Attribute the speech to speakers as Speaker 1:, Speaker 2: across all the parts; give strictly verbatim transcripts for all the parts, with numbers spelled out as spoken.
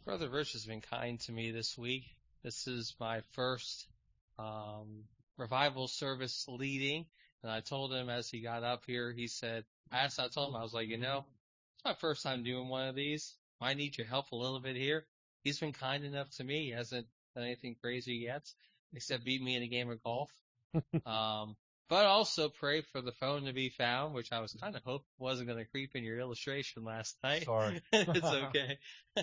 Speaker 1: Brother Rich has been kind to me this week. This is my first um, revival service leading, and I told him as he got up here, he said, I asked, I told him, I was like, you know, it's my first time doing one of these. Might need your help a little bit here. He's been kind enough to me. He hasn't done anything crazy yet, except beat me in a game of golf. um, but also pray for the phone to be found, which I was kind of hoping wasn't going to creep in your illustration last night.
Speaker 2: Sorry.
Speaker 1: It's okay.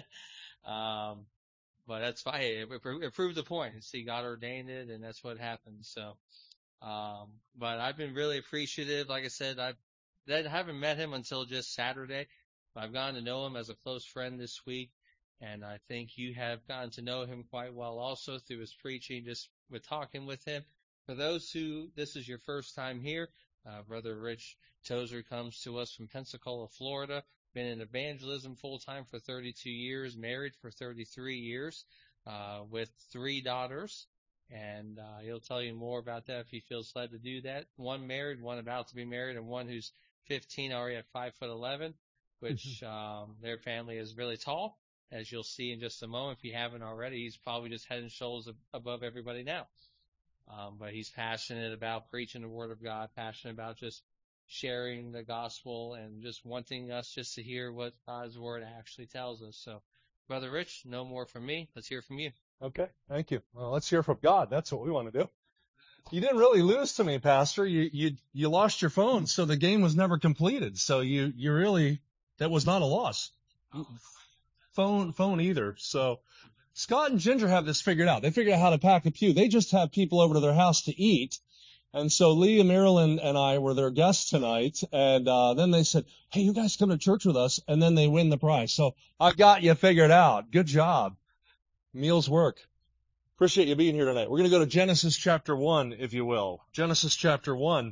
Speaker 1: Um, but that's fine. It, it, it proved the point. See, God ordained it, and that's what happened. So, um, but I've been really appreciative. Like I said, I've, I haven't met him until just Saturday. But I've gotten to know him as a close friend this week, and I think you have gotten to know him quite well also through his preaching, just with talking with him. For those who, this is your first time here, uh, Brother Rich Tozer comes to us from Pensacola, Florida. Been in evangelism full-time for thirty-two years, married for thirty-three years, uh, with three daughters. And uh, he'll tell you more about that if he feels led to do that. One married, one about to be married, and one who's fifteen, already at five foot eleven, which um, their family is really tall, as you'll see in just a moment. If you haven't already, he's probably just head and shoulders above everybody now. Um, but he's passionate about preaching the Word of God, passionate about just sharing the gospel and just wanting us just to hear what God's word actually tells us. So, Brother Rich, no more from me. Let's hear from you.
Speaker 2: Okay, thank you. Well, let's hear from God. That's what we want to do. You didn't really lose to me, Pastor. You you you lost your phone, so the game was never completed. So you you really, that was not a loss. Phone phone either. So Scott and Ginger have this figured out. They figured out how to pack a pew. They just have people over to their house to eat. And so Lee and Marilyn and I were their guests tonight, and uh then they said, hey, you guys come to church with us, and then they win the prize. So I got you figured out. Good job. Meals work. Appreciate you being here tonight. We're going to go to Genesis chapter one, if you will. Genesis chapter one.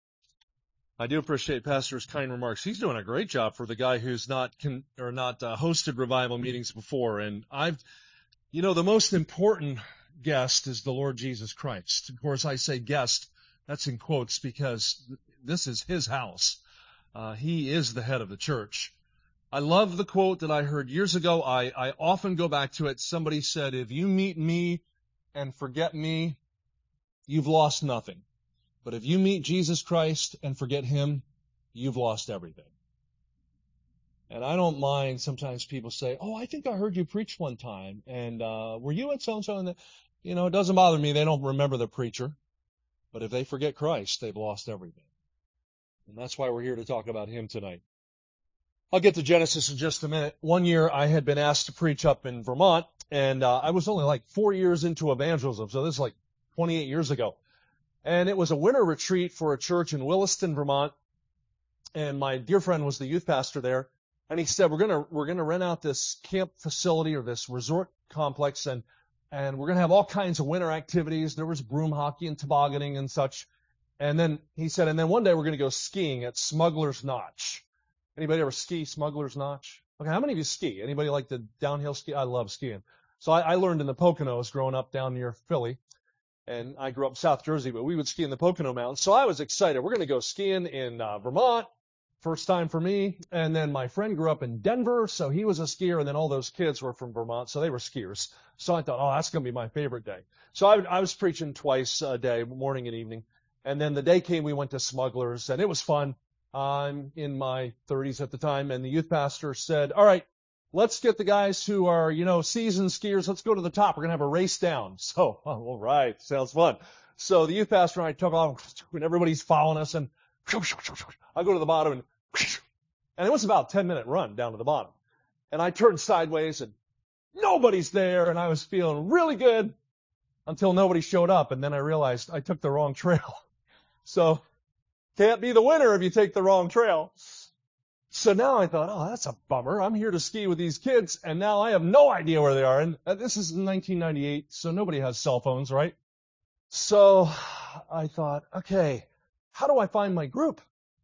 Speaker 2: I do appreciate Pastor's kind remarks. He's doing a great job for the guy who's not con- or not uh, hosted revival meetings before. And I've, you know, the most important guest is the Lord Jesus Christ. Of course, I say guest. That's in quotes because this is his house. Uh, he is the head of the church. I love the quote that I heard years ago. I, I often go back to it. Somebody said, if you meet me and forget me, you've lost nothing. But if you meet Jesus Christ and forget him, you've lost everything. And I don't mind sometimes people say, oh, I think I heard you preach one time. And uh, were you at so-and-so? And you know, it doesn't bother me. They don't remember the preacher. But if they forget Christ, they've lost everything. And that's why we're here to talk about him tonight. I'll get to Genesis in just a minute. One year I had been asked to preach up in Vermont, and uh, I was only like four years into evangelism, so this is like twenty-eight years ago. And it was a winter retreat for a church in Williston, Vermont, and my dear friend was the youth pastor there, and he said, we're gonna, we're gonna rent out this camp facility or this resort complex, and And we're going to have all kinds of winter activities. There was broom hockey and tobogganing and such. And then he said, and then one day we're going to go skiing at Smuggler's Notch. Anybody ever ski Smuggler's Notch? Okay, how many of you ski? Anybody like the downhill ski? I love skiing. So I, I learned in the Poconos growing up down near Philly. And I grew up in South Jersey, but we would ski in the Pocono Mountains. So I was excited. We're going to go skiing in uh, Vermont. First time for me. And then my friend grew up in Denver, so he was a skier, and then all those kids were from Vermont, so they were skiers. So I thought, oh, that's going to be my favorite day. So I, I was preaching twice a day, morning and evening. And then the day came, we went to Smugglers, and it was fun. I'm in my thirties at the time, and the youth pastor said, all right, let's get the guys who are, you know, seasoned skiers, let's go to the top. We're going to have a race down. So, oh, all right, sounds fun. So the youth pastor and I took off, and everybody's following us, and I go to the bottom, and and it was about a ten minute run down to the bottom. And I turned sideways and nobody's there, and I was feeling really good until nobody showed up, and then I realized I took the wrong trail. So can't be the winner if you take the wrong trail. So now I thought, oh, that's a bummer. I'm here to ski with these kids, and now I have no idea where they are. And this is nineteen ninety-eight, so nobody has cell phones, right? So I thought, okay, how do I find my group?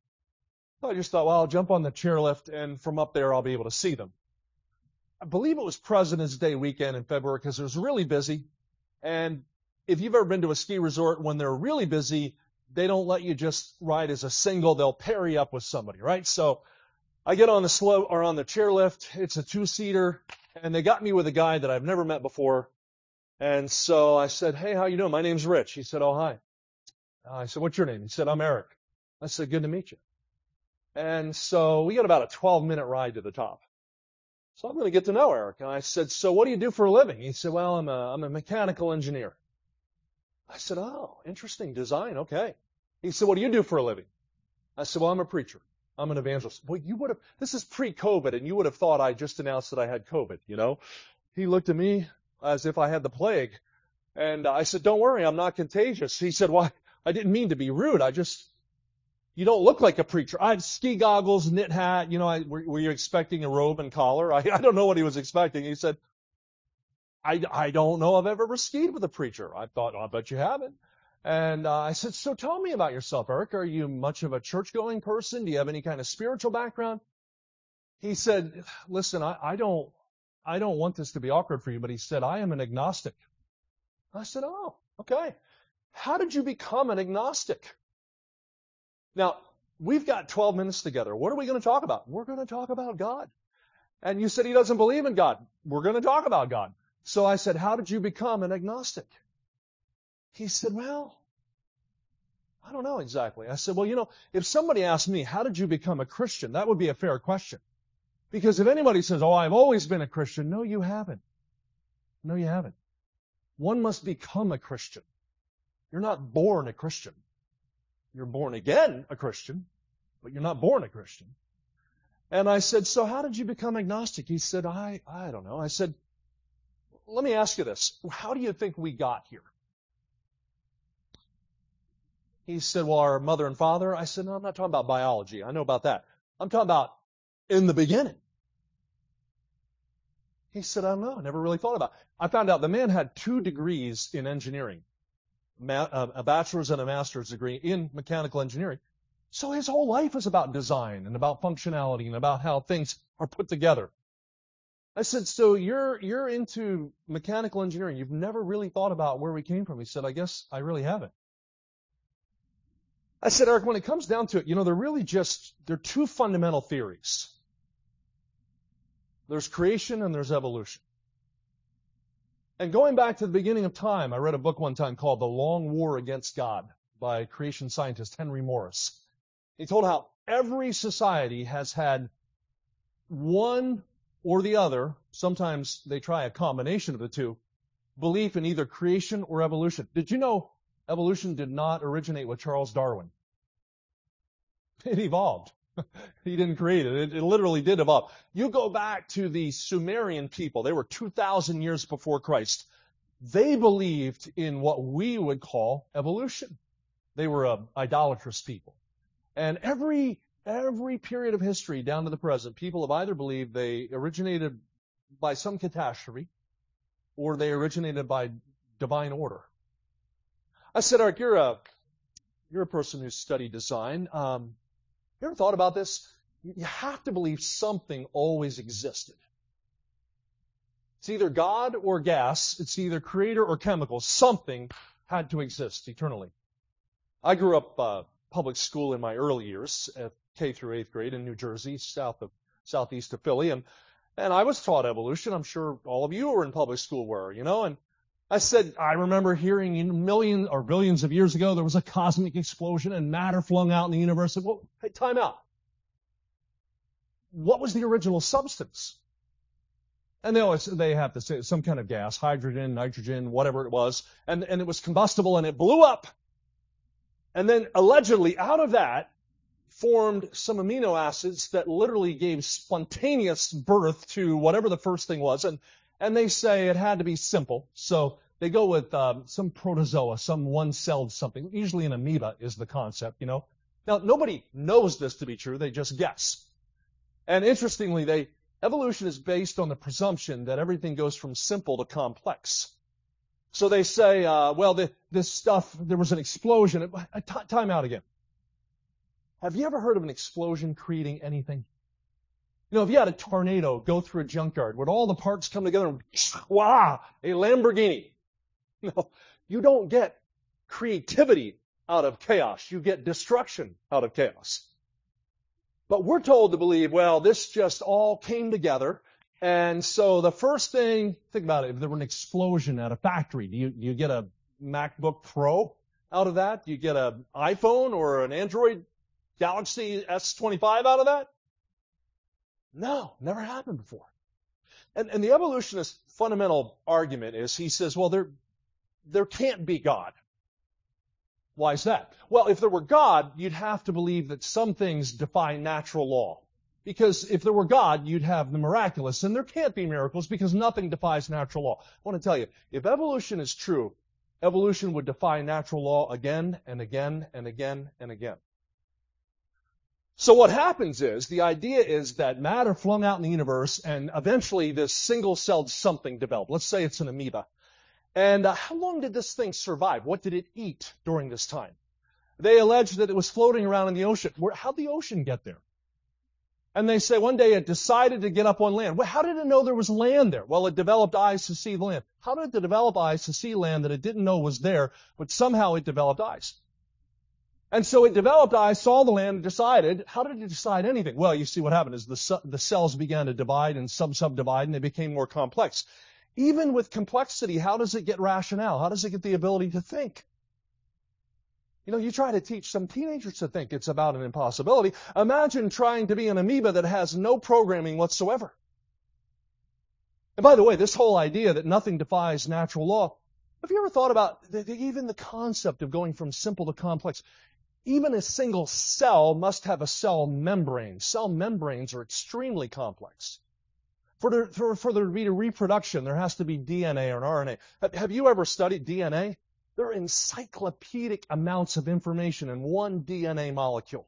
Speaker 2: I just thought, well, I'll jump on the chairlift, and from up there, I'll be able to see them. I believe it was President's Day weekend in February because it was really busy. And if you've ever been to a ski resort, when they're really busy, they don't let you just ride as a single. They'll pair you up with somebody, right? So I get on the slope or on the chairlift. It's a two-seater. And they got me with a guy that I've never met before. And so I said, hey, how you doing? My name's Rich. He said, oh, hi. I said, what's your name? He said, I'm Eric. I said, good to meet you. And so we got about a twelve minute ride to the top. So I'm going to get to know Eric. And I said, so what do you do for a living? He said, well, I'm a, I'm a mechanical engineer. I said, oh, interesting design. Okay. He said, what do you do for a living? I said, well, I'm a preacher. I'm an evangelist. Well, you would have, this is pre-COVID, and you would have thought I just announced that I had COVID, you know? He looked at me as if I had the plague. And I said, don't worry, I'm not contagious. He said, well, I didn't mean to be rude. I just, you don't look like a preacher. I had ski goggles, knit hat. You know, I, were, were you expecting a robe and collar? I, I don't know what he was expecting. He said, I, I don't know I've ever skied with a preacher. I thought, oh, I bet you haven't. And uh, I said, so tell me about yourself, Eric. Are you much of a church-going person? Do you have any kind of spiritual background? He said, listen, I, I don't, I don't want this to be awkward for you, but he said, I am an agnostic. I said, oh, okay. How did you become an agnostic? Now, we've got twelve minutes together. What are we going to talk about? We're going to talk about God. And you said he doesn't believe in God. We're going to talk about God. So I said, how did you become an agnostic? He said, well, I don't know exactly. I said, well, you know, if somebody asked me, how did you become a Christian? That would be a fair question. Because if anybody says, oh, I've always been a Christian, no, you haven't. No, you haven't. One must become a Christian. You're not born a Christian. You're born again a Christian, but you're not born a Christian. And I said, so how did you become agnostic? He said, I, I don't know. I said, let me ask you this. How do you think we got here? He said, well, our mother and father. I said, no, I'm not talking about biology. I know about that. I'm talking about in the beginning. He said, I don't know. I never really thought about it. I found out the man had two degrees in engineering, a bachelor's and a master's degree in mechanical engineering. So his whole life is about design and about functionality and about how things are put together. I said, so you're, you're into mechanical engineering. You've never really thought about where we came from. He said, I guess I really haven't. I said, Eric, when it comes down to it, you know, they're really just, they're two fundamental theories. There's creation and there's evolution. And going back to the beginning of time, I read a book one time called The Long War Against God by creation scientist Henry Morris. He told how every society has had one or the other, sometimes they try a combination of the two, belief in either creation or evolution. Did you know evolution did not originate with Charles Darwin? It evolved. He didn't create it. it. It literally did evolve. You go back to the Sumerian people. They were two thousand years before Christ. They believed in what we would call evolution. They were an idolatrous people. And every, every period of history down to the present, people have either believed they originated by some catastrophe or they originated by divine order. I said, Eric, you're a, you're a person who's studied design. Um, you ever thought about this? You have to believe something always existed. It's either God or gas. It's either creator or chemical. Something had to exist eternally. I grew up uh, public school in my early years, at K through eighth grade in New Jersey, south of southeast of Philly, and and I was taught evolution. I'm sure all of you who were in public school were, you know. And I said, I remember hearing in millions or billions of years ago there was a cosmic explosion and matter flung out in the universe. And, well, hey, time out. What was the original substance? And they always, they have to say some kind of gas, hydrogen, nitrogen, whatever it was, and, and it was combustible and it blew up. And then allegedly out of that formed some amino acids that literally gave spontaneous birth to whatever the first thing was. And, and they say it had to be simple. So they go with um, some protozoa, some one-celled something. Usually an amoeba is the concept, you know. Now, nobody knows this to be true. They just guess. And interestingly, they evolution is based on the presumption that everything goes from simple to complex. So they say, uh, well, the, this stuff, there was an explosion. Uh, t- time out again. Have you ever heard of an explosion creating anything? You know, if you had a tornado go through a junkyard, would all the parts come together and, wow, a Lamborghini? No, you don't get creativity out of chaos. You get destruction out of chaos. But we're told to believe, well, this just all came together And so the first thing, think about it, if there were an explosion at a factory, do you, do you get a MacBook Pro out of that? Do you get an iPhone or an Android Galaxy S twenty-five out of that? No, never happened before. And, and the evolutionist fundamental argument is, he says, well, there, there can't be God. Why is that? Well, if there were God, you'd have to believe that some things defy natural law. Because if there were God, you'd have the miraculous, and there can't be miracles because nothing defies natural law. I want to tell you, if evolution is true, evolution would defy natural law again and again and again and again. So what happens is, the idea is that matter flung out in the universe, and eventually this single-celled something developed. Let's say it's an amoeba. And uh, how long did this thing survive? What did it eat during this time? They allege that it was floating around in the ocean. Where, how'd the ocean get there? And they say one day it decided to get up on land. Well, how did it know there was land there? Well, it developed eyes to see the land. How did it develop eyes to see land that it didn't know was there, but somehow it developed eyes? And so it developed eyes, saw the land, and decided. How did it decide anything? Well, you see what happened is the, the cells began to divide and sub-subdivide, and they became more complex. Even with complexity, how does it get rationale? How does it get the ability to think? You know, you try to teach some teenagers to think it's about an impossibility. Imagine trying to be an amoeba that has no programming whatsoever. And by the way, this whole idea that nothing defies natural law, have you ever thought about the, the, even the concept of going from simple to complex? Even a single cell must have a cell membrane. Cell membranes are extremely complex. For there, for, for there to be a reproduction, there has to be D N A or an R N A. Have, have you ever studied D N A? There are encyclopedic amounts of information in one D N A molecule.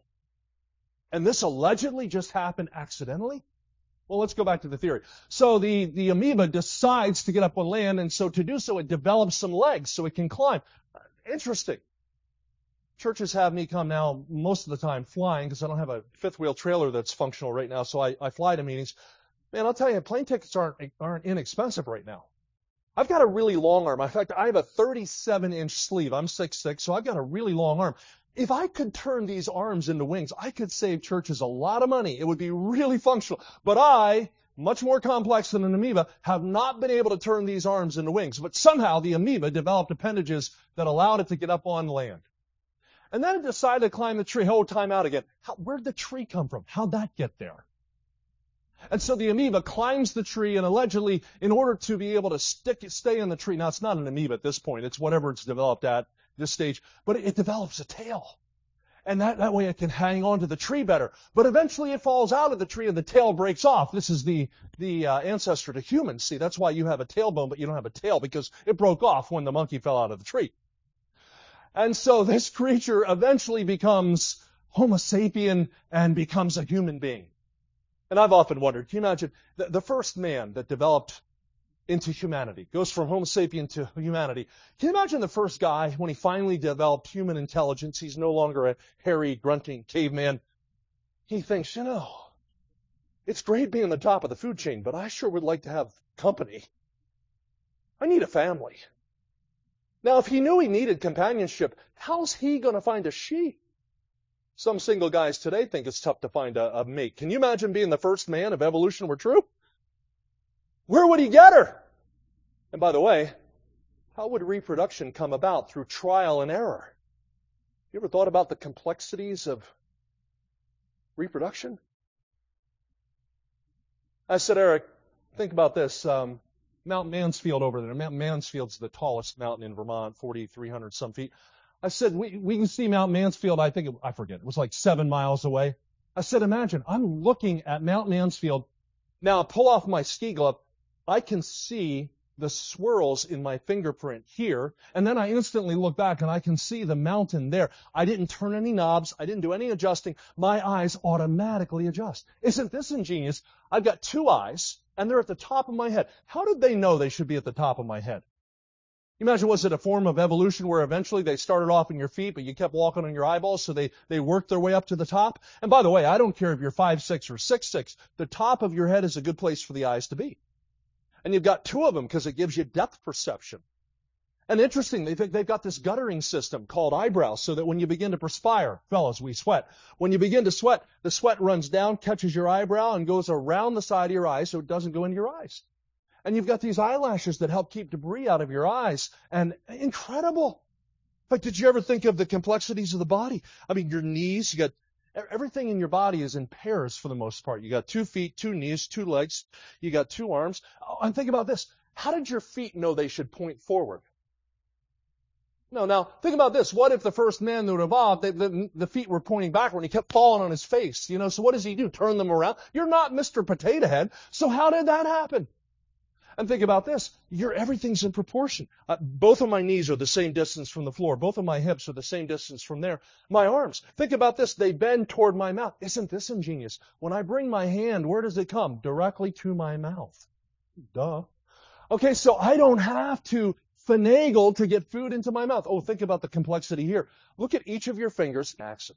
Speaker 2: And this allegedly just happened accidentally? Well, let's go back to the theory. So the, the amoeba decides to get up on land, and so to do so, it develops some legs so it can climb. Interesting. Churches have me come now most of the time flying because I don't have a fifth wheel trailer that's functional right now, so I, I fly to meetings. Man, I'll tell you, plane tickets aren't, aren't inexpensive right now. I've got a really long arm. In fact, I have a thirty-seven inch sleeve. I'm six foot six, so I've got a really long arm. If I could turn these arms into wings, I could save churches a lot of money. It would be really functional. But I, much more complex than an amoeba, have not been able to turn these arms into wings. But somehow the amoeba developed appendages that allowed it to get up on land. And then it decided to climb the tree. Oh, time out again. How, where'd the tree come from? How'd that get there? And so the amoeba climbs the tree, and allegedly, in order to be able to stick, stay in the tree, now it's not an amoeba at this point, it's whatever it's developed at this stage, but it, it develops a tail. And that, that way it can hang on to the tree better. But eventually it falls out of the tree and the tail breaks off. This is the, the uh, ancestor to humans. See, that's why you have a tailbone, but you don't have a tail, because it broke off when the monkey fell out of the tree. And so this creature eventually becomes Homo sapien and becomes a human being. And I've often wondered, can you imagine the, the first man that developed into humanity, goes from Homo sapien to humanity. Can you imagine the first guy, when he finally developed human intelligence, he's no longer a hairy, grunting caveman. He thinks, you know, it's great being the top of the food chain, but I sure would like to have company. I need a family. Now, if he knew he needed companionship, how's he going to find a she? Some single guys today think it's tough to find a, a mate. Can you imagine being the first man if evolution were true? Where would he get her? And by the way, how would reproduction come about? Through trial and error. You ever thought about the complexities of reproduction? I said, Eric, think about this. Um, Mount Mansfield over there. Mount Mansfield's the tallest mountain in Vermont, forty-three hundred some feet. I said, we, we can see Mount Mansfield, I think, it, I forget, it was like seven miles away. I said, imagine, I'm looking at Mount Mansfield. Now, pull off my ski glove. I can see the swirls in my fingerprint here, and then I instantly look back and I can see the mountain there. I didn't turn any knobs. I didn't do any adjusting. My eyes automatically adjust. Isn't this ingenious? I've got two eyes, and they're at the top of my head. How did they know they should be at the top of my head? You imagine, was it a form of evolution where eventually they started off in your feet, but you kept walking on your eyeballs, so they, they worked their way up to the top? And by the way, I don't care if you're five six or six six, the top of your head is a good place for the eyes to be. And you've got two of them because it gives you depth perception. And interesting, they think they've got this guttering system called eyebrows so that when you begin to perspire, fellas, we sweat. When you begin to sweat, the sweat runs down, catches your eyebrow, and goes around the side of your eye so it doesn't go into your eyes. And you've got these eyelashes that help keep debris out of your eyes. And incredible. In fact, did you ever think of the complexities of the body? I mean, your knees, you got everything in your body is in pairs for the most part. You got two feet, two knees, two legs. You got two arms. Oh, and think about this. How did your feet know they should point forward? No, now, think about this. What if the first man that would evolve, the, the, the feet were pointing backward and he kept falling on his face? You know, so what does he do? Turn them around? You're not Mister Potato Head. So how did that happen? And think about this. Your everything's in proportion. Uh, both of my knees are the same distance from the floor. Both of my hips are the same distance from there. My arms, think about this. They bend toward my mouth. Isn't this ingenious? When I bring my hand, where does it come? Directly to my mouth. Duh. Okay, so I don't have to finagle to get food into my mouth. Oh, think about the complexity here. Look at each of your fingers. Accent.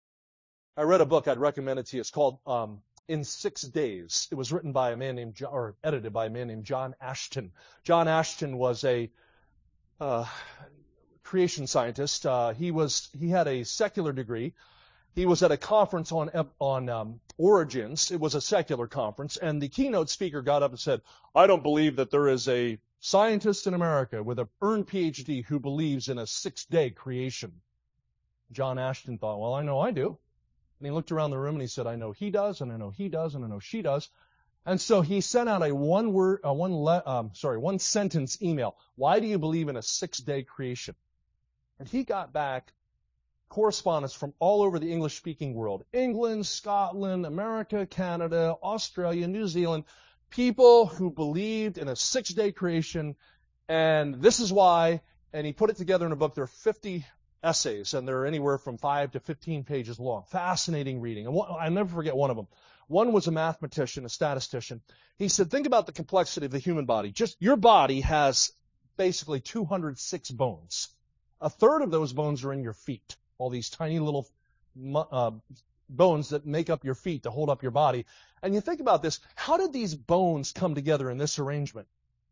Speaker 2: I read a book. I'd recommend it to you. It's called um, In Six Days. It was written by a man named, John, or edited by a man named John Ashton. John Ashton was a uh, creation scientist. Uh, he was he had a secular degree. He was at a conference on on um, origins. It was a secular conference, and the keynote speaker got up and said, "I don't believe that there is a scientist in America with an earned P H D who believes in a six-day creation." John Ashton thought, well, I know I do. And he looked around the room and he said, I know he does, and I know he does, and I know she does. And so he sent out a one word, a one le- um, sorry, one sentence email. Why do you believe in a six-day creation? And he got back correspondence from all over the English-speaking world. England, Scotland, America, Canada, Australia, New Zealand. People who believed in a six-day creation, and this is why, and he put it together in a book. There are fifty essays, and they're anywhere from five to fifteen pages long. Fascinating reading. And one, I'll never forget one of them. One was a mathematician, a statistician. He said, think about the complexity of the human body. Just your body has basically two hundred six bones. A third of those bones are in your feet. All these tiny little uh, bones that make up your feet to hold up your body. And you think about this, how did these bones come together in this arrangement?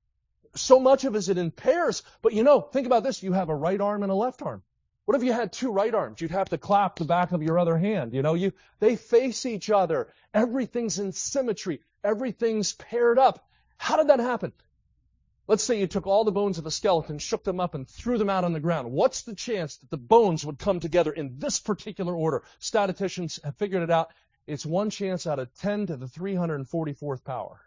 Speaker 2: So much of it is in pairs, but you know, think about this, you have a right arm and a left arm. What if you had two right arms? You'd have to clap the back of your other hand. You know, you they face each other. Everything's in symmetry. Everything's paired up. How did that happen? Let's say you took all the bones of a skeleton, shook them up, and threw them out on the ground. What's the chance that the bones would come together in this particular order? Statisticians have figured it out. It's one chance out of ten to the three hundred forty-fourth power.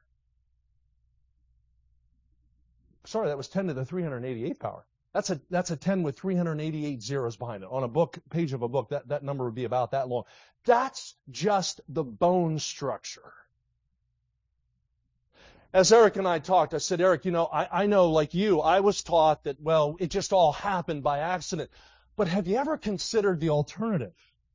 Speaker 2: Sorry, that was ten to the three hundred eighty-eighth power. That's a that's a ten with three hundred eighty-eight zeros behind it. On a book page of a book, that, that number would be about that long. That's just the bone structure. As Eric and I talked, I said, Eric, you know, I, I know like you, I was taught that, well, it just all happened by accident. But have you ever considered the alternative?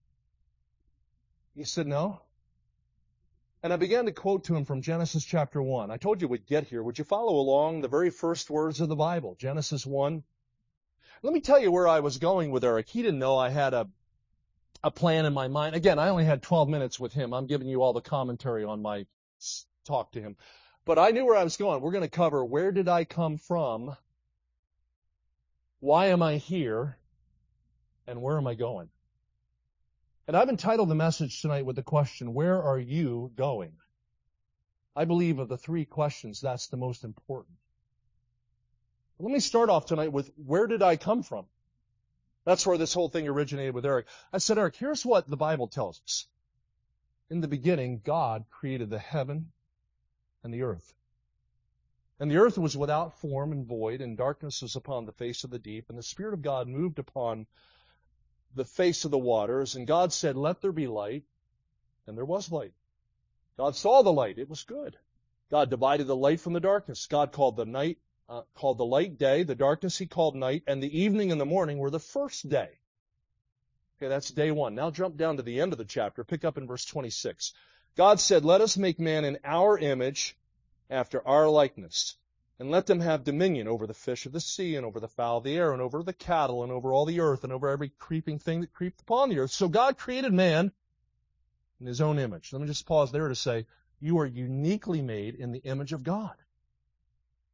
Speaker 2: He said, no. And I began to quote to him from Genesis chapter one. I told you we'd get here. Would you follow along the very first words of the Bible? Genesis one. Let me tell you where I was going with Eric. He didn't know I had a, a plan in my mind. Again, I only had twelve minutes with him. I'm giving you all the commentary on my talk to him. But I knew where I was going. We're going to cover where did I come from, why am I here, and where am I going? And I've entitled the message tonight with the question, where are you going? I believe of the three questions, that's the most important. Let me start off tonight with, where did I come from? That's where this whole thing originated with Eric. I said, Eric, here's what the Bible tells us. In the beginning, God created the heaven and the earth. And the earth was without form and void, and darkness was upon the face of the deep, and the Spirit of God moved upon the face of the waters, and God said, let there be light, and there was light. God saw the light, it was good. God divided the light from the darkness. God called the night, uh, called the light day, the darkness he called night, and the evening and the morning were the first day. Okay, that's day one. Now jump down to the end of the chapter, pick up in verse twenty-six. God said, let us make man in our image, after our likeness, and let them have dominion over the fish of the sea, and over the fowl of the air, and over the cattle, and over all the earth, and over every creeping thing that creepeth upon the earth. So God created man in his own image. Let me just pause there to say, you are uniquely made in the image of God.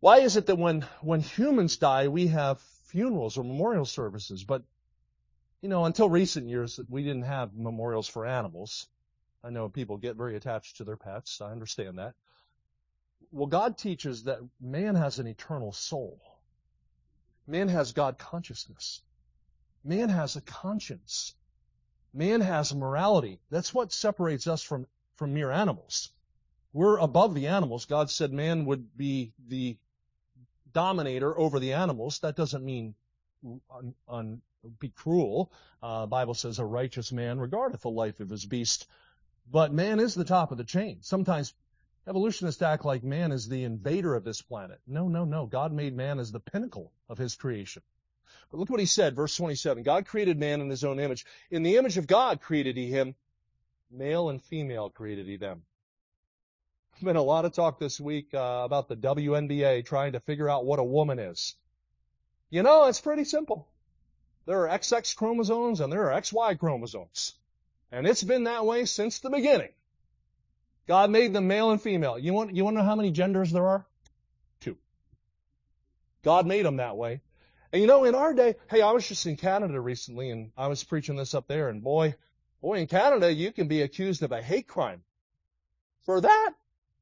Speaker 2: Why is it that when, when humans die, we have funerals or memorial services? But, you know, until recent years, we didn't have memorials for animals. I know people get very attached to their pets. I understand that. Well, God teaches that man has an eternal soul. Man has God consciousness. Man has a conscience. Man has morality. That's what separates us from, from mere animals. We're above the animals. God said man would be the dominator over the animals. That doesn't mean un, un, be cruel. Uh, Bible says a righteous man regardeth the life of his beast. But man is the top of the chain. Sometimes evolutionists act like man is the invader of this planet. No, no, no. God made man as the pinnacle of his creation. But look what he said, verse twenty-seven. God created man in his own image. In the image of God created he him. Male and female created he them. There's been a lot of talk this week uh, about the W N B A trying to figure out what a woman is. You know, it's pretty simple. There are X X chromosomes and there are X Y chromosomes. And it's been that way since the beginning. God made them male and female. You want, you want to know how many genders there are? Two. God made them that way. And you know, in our day, hey, I was just in Canada recently and I was preaching this up there and boy, boy, in Canada, you can be accused of a hate crime. For that,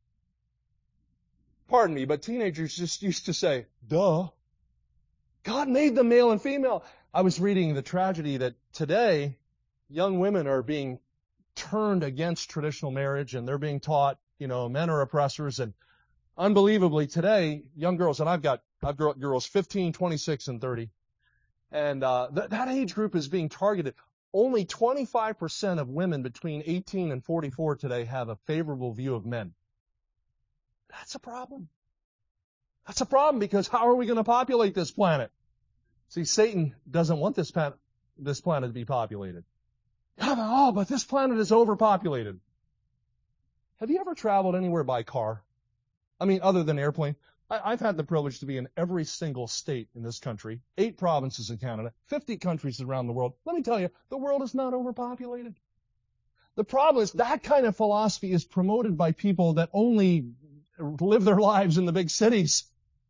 Speaker 2: pardon me, but teenagers just used to say, duh. God made them male and female. I was reading the tragedy that today, young women are being turned against traditional marriage and they're being taught, you know, men are oppressors. And unbelievably today, young girls, and I've got, I've got girls fifteen, twenty-six, and thirty. And, uh, th- that age group is being targeted. Only twenty-five percent of women between eighteen and forty-four today have a favorable view of men. That's a problem. That's a problem because how are we going to populate this planet? See, Satan doesn't want this planet, this planet to be populated. Oh, but this planet is overpopulated. Have you ever traveled anywhere by car? I mean, other than airplane? I, I've had the privilege to be in every single state in this country, eight provinces in Canada, fifty countries around the world. Let me tell you, the world is not overpopulated. The problem is that kind of philosophy is promoted by people that only live their lives in the big cities.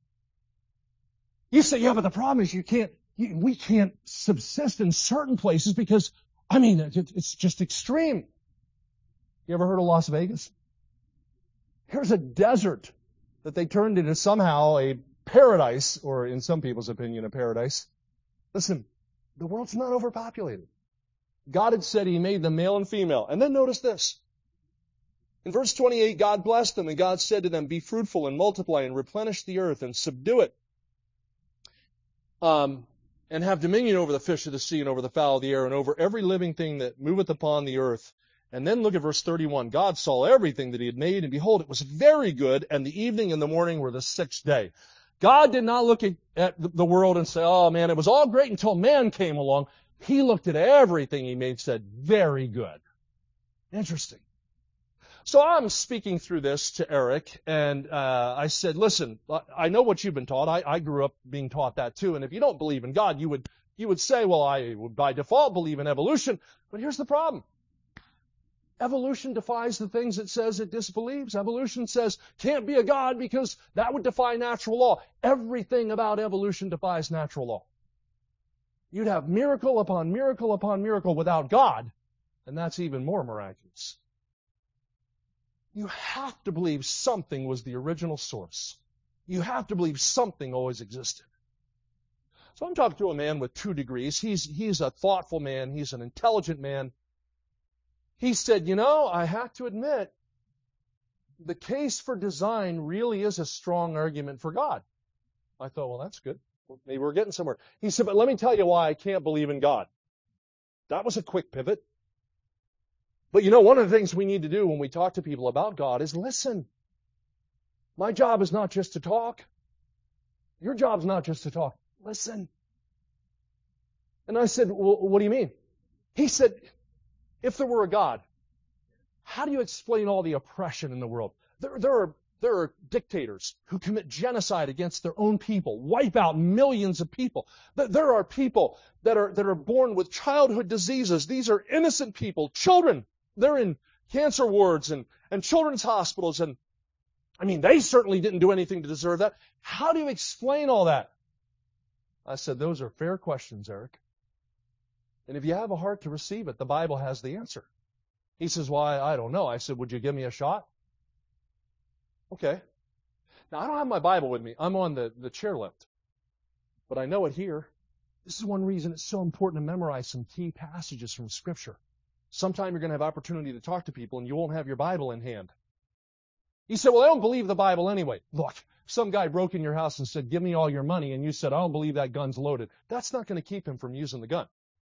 Speaker 2: You say, yeah, but the problem is you can't, you, we can't subsist in certain places because, I mean, it, it's just extreme. You ever heard of Las Vegas? Here's a desert that they turned into somehow a paradise, or in some people's opinion, a paradise. Listen, the world's not overpopulated. God had said he made them male and female. And then notice this. In verse twenty-eight, God blessed them, and God said to them, be fruitful and multiply and replenish the earth and subdue it. Um, and have dominion over the fish of the sea and over the fowl of the air and over every living thing that moveth upon the earth. And then look at verse thirty-one. God saw everything that he had made, and behold, it was very good, and the evening and the morning were the sixth day. God did not look at, at the world and say, oh man, it was all great until man came along. He looked at everything he made and said, very good. Interesting. So I'm speaking through this to Eric, and uh, I said, listen, I know what you've been taught. I, I grew up being taught that too. And if you don't believe in God, you would you would say, well, I would by default believe in evolution. But here's the problem. Evolution defies the things it says it disbelieves. Evolution says can't be a God because that would defy natural law. Everything about evolution defies natural law. You'd have miracle upon miracle upon miracle without God, and that's even more miraculous. You have to believe something was the original source. You have to believe something always existed. So I'm talking to a man with two degrees. He's, he's a thoughtful man. He's an intelligent man. He said, you know, I have to admit, the case for design really is a strong argument for God. I thought, well, that's good. Maybe we're getting somewhere. He said, but let me tell you why I can't believe in God. That was a quick pivot. But you know, one of the things we need to do when we talk to people about God is listen. My job is not just to talk. Your job is not just to talk. Listen. And I said, well, what do you mean? He said, if there were a God, how do you explain all the oppression in the world? There, there are, there are dictators who commit genocide against their own people, wipe out millions of people. There are people that are, that are born with childhood diseases. These are innocent people, children. They're in cancer wards and, and children's hospitals, and I mean, they certainly didn't do anything to deserve that. How do you explain all that? I said, those are fair questions, Eric. And if you have a heart to receive it, the Bible has the answer. He says, well, I, I don't know. I said, would you give me a shot? Okay. Now, I don't have my Bible with me. I'm on the, the chairlift. But I know it here. This is one reason it's so important to memorize some key passages from Scripture. Sometime you're going to have opportunity to talk to people and you won't have your Bible in hand. He said, well, I don't believe the Bible anyway. Look, some guy broke in your house and said, give me all your money, and you said, I don't believe that gun's loaded. That's not going to keep him from using the gun.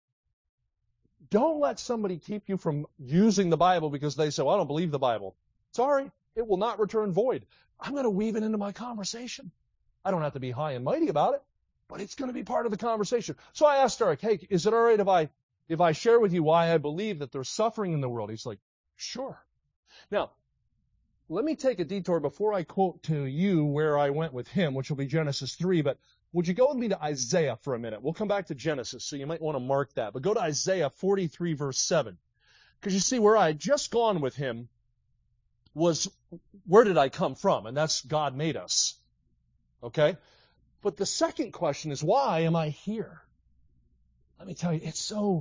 Speaker 2: Don't let somebody keep you from using the Bible because they say, well, I don't believe the Bible. Sorry, it will not return void. I'm going to weave it into my conversation. I don't have to be high and mighty about it, but it's going to be part of the conversation. So I asked Eric, hey, is it all right if I, if I share with you why I believe that there's suffering in the world? He's like, sure. Now, let me take a detour before I quote to you where I went with him, which will be Genesis three, but would you go with me to Isaiah for a minute? We'll come back to Genesis, so you might want to mark that. But go to Isaiah forty-three, verse seven. Because you see, where I had just gone with him was, where did I come from? And that's God made us. Okay? But the second question is, why am I here? Let me tell you, it's so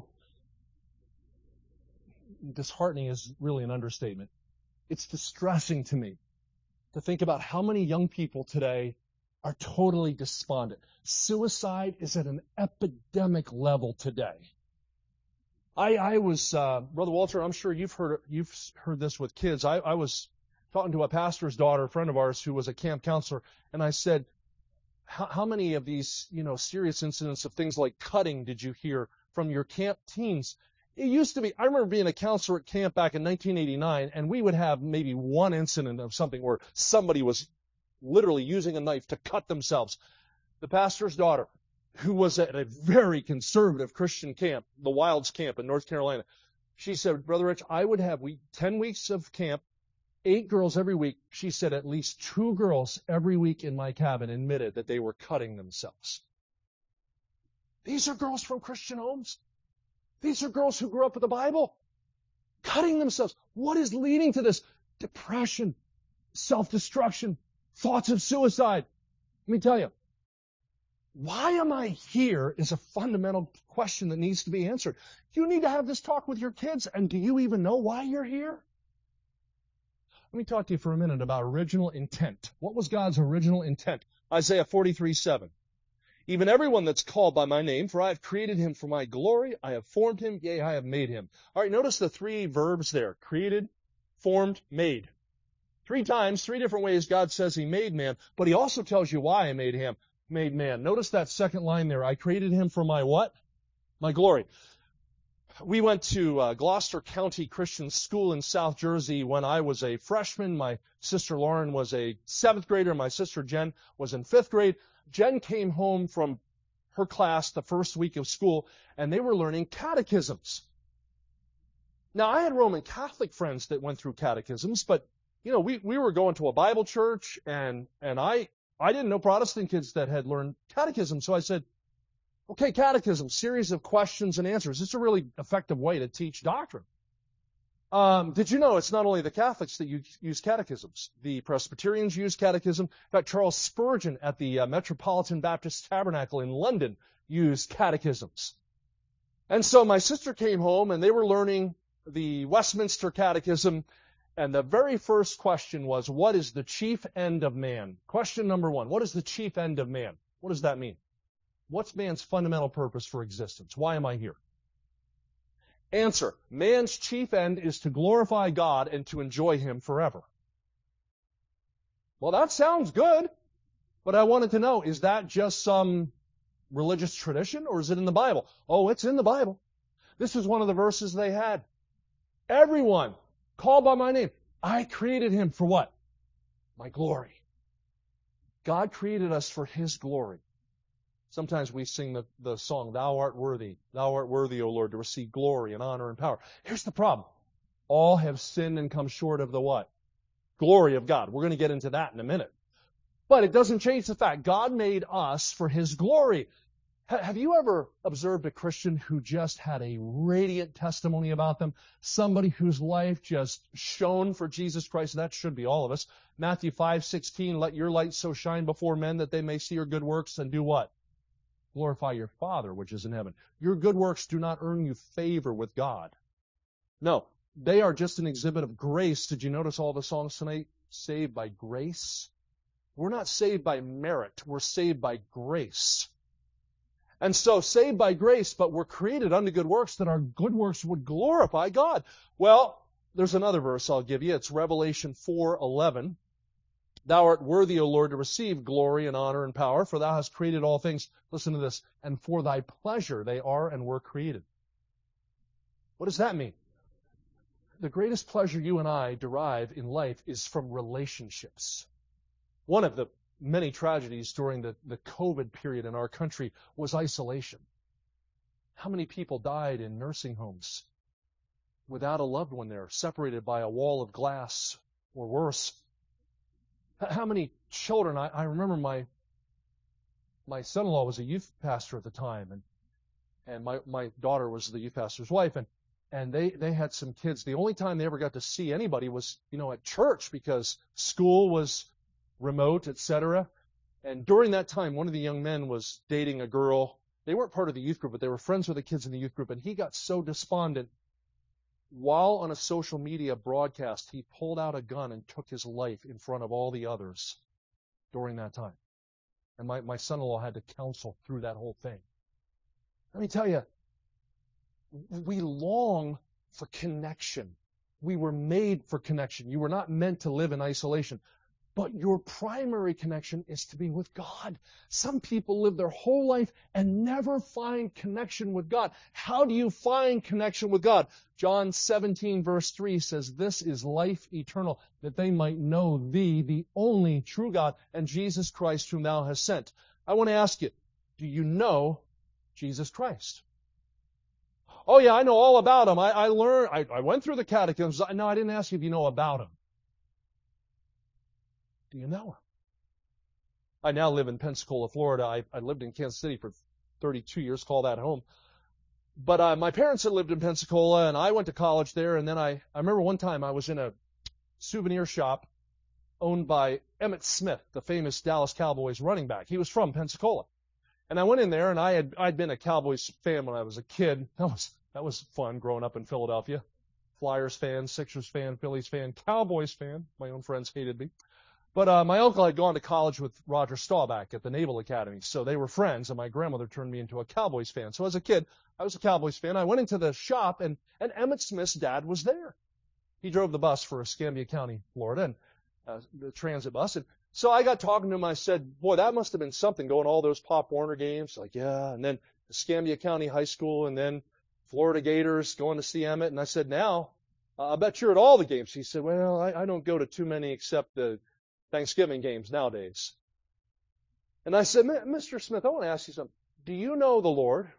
Speaker 2: disheartening is really an understatement. It's distressing to me to think about how many young people today are totally despondent. Suicide is at an epidemic level today. I, I was, uh, Brother Walter, I'm sure you've heard, you've heard this with kids. I, I was talking to a pastor's daughter, a friend of ours who was a camp counselor, and I said, how, how many of these, you know, serious incidents of things like cutting did you hear from your camp teens? It used to be, I remember being a counselor at camp back in nineteen eighty-nine, and we would have maybe one incident of something where somebody was literally using a knife to cut themselves. The pastor's daughter, who was at a very conservative Christian camp, the Wilds Camp in North Carolina, she said, Brother Rich, I would have we ten weeks of camp, eight girls every week. She said at least two girls every week in my cabin admitted that they were cutting themselves. These are girls from Christian homes. These are girls who grew up with the Bible, cutting themselves. What is leading to this? Depression, self-destruction, thoughts of suicide. Let me tell you, why am I here is a fundamental question that needs to be answered. You need to have this talk with your kids, and do you even know why you're here? Let me talk to you for a minute about original intent. What was God's original intent? Isaiah forty-three, seven. Even everyone that's called by my name, for I have created him for my glory. I have formed him, yea, I have made him. All right, notice the three verbs there. Created, formed, made. Three times, three different ways God says he made man, but he also tells you why I made him, made man. Notice that second line there. I created him for my what? My glory. We went to uh, Gloucester County Christian School in South Jersey when I was a freshman. My sister Lauren was a seventh grader. My sister Jen was in fifth grade. Jen came home from her class the first week of school, and they were learning catechisms. Now, I had Roman Catholic friends that went through catechisms, but, you know, we, we were going to a Bible church, and, and I, I didn't know Protestant kids that had learned catechism. So I said, okay, catechism, series of questions and answers. It's a really effective way to teach doctrine. Um, did you know it's not only the Catholics that use, use catechisms? The Presbyterians use catechism. In fact, Charles Spurgeon at the uh, Metropolitan Baptist Tabernacle in London used catechisms. And so my sister came home, and they were learning the Westminster Catechism, and the very first question was, what is the chief end of man? Question number one, what is the chief end of man? What does that mean? What's man's fundamental purpose for existence? Why am I here? Answer, man's chief end is to glorify God and to enjoy him forever. Well, that sounds good, but I wanted to know, is that just some religious tradition, or is it in the Bible? Oh, it's in the Bible. This is one of the verses they had. Everyone called by my name, I created him for what? My glory. God created us for his glory. Sometimes we sing the, the song, Thou art worthy, Thou art worthy, O Lord, to receive glory and honor and power. Here's the problem. All have sinned and come short of the what? Glory of God. We're going to get into that in a minute. But it doesn't change the fact God made us for his glory. Have you ever observed a Christian who just had a radiant testimony about them? Somebody whose life just shone for Jesus Christ? That should be all of us. Matthew five sixteen, let your light so shine before men that they may see your good works and do what? Glorify your Father which is in heaven. Your good works do not earn you favor with God. No, they are just an exhibit of grace. Did you notice all the songs tonight? Saved by grace. We're not saved by merit. We're saved by grace. And so, saved by grace, but we're created unto good works, that our good works would glorify God. Well, there's another verse I'll give you. It's Revelation four eleven. Thou art worthy, O Lord, to receive glory and honor and power, for thou hast created all things. Listen to this. And for thy pleasure they are and were created. What does that mean? The greatest pleasure you and I derive in life is from relationships. One of the many tragedies during the, the COVID period in our country was isolation. How many people died in nursing homes without a loved one there, separated by a wall of glass or worse? How many children? I, I remember my my son-in-law was a youth pastor at the time, and and my, my daughter was the youth pastor's wife, and and they, they had some kids. The only time they ever got to see anybody was, you know, at church, because school was remote, et cetera. And during that time, one of the young men was dating a girl. They weren't part of the youth group, but they were friends with the kids in the youth group. And he got so despondent, while on a social media broadcast, he pulled out a gun and took his life in front of all the others during that time. And my, my son-in-law had to counsel through that whole thing. Let me tell you, we long for connection. We were made for connection. You were not meant to live in isolation. But your primary connection is to be with God. Some people live their whole life and never find connection with God. How do you find connection with God? John seventeen verse three says, this is life eternal, that they might know thee, the only true God, and Jesus Christ whom thou hast sent. I want to ask you, do you know Jesus Christ? Oh yeah, I know all about him. I, I learned, I, I went through the catechisms. No, I didn't ask you if you know about him. Do you know him? I now live in Pensacola, Florida. I, I lived in Kansas City for thirty-two years, call that home. But uh, my parents had lived in Pensacola, and I went to college there. And then I, I remember one time I was in a souvenir shop owned by Emmitt Smith, the famous Dallas Cowboys running back. He was from Pensacola. And I went in there, and I had I'd been a Cowboys fan when I was a kid. That was that was fun growing up in Philadelphia. Flyers fan, Sixers fan, Phillies fan, Cowboys fan. My own friends hated me. But uh, my uncle had gone to college with Roger Staubach at the Naval Academy, so they were friends, and my grandmother turned me into a Cowboys fan. So as a kid, I was a Cowboys fan. I went into the shop, and, and Emmitt Smith's dad was there. He drove the bus for Escambia County, Florida, and uh, the transit bus. And so I got talking to him. I said, boy, that must have been something, going to all those Pop Warner games. Like, yeah, and then Escambia County High School, and then Florida Gators, going to see Emmitt. And I said, now, uh, I bet you're at all the games. He said, well, I, I don't go to too many except the Thanksgiving games nowadays. And I said, Mister Smith, I want to ask you something. Do you know the Lord?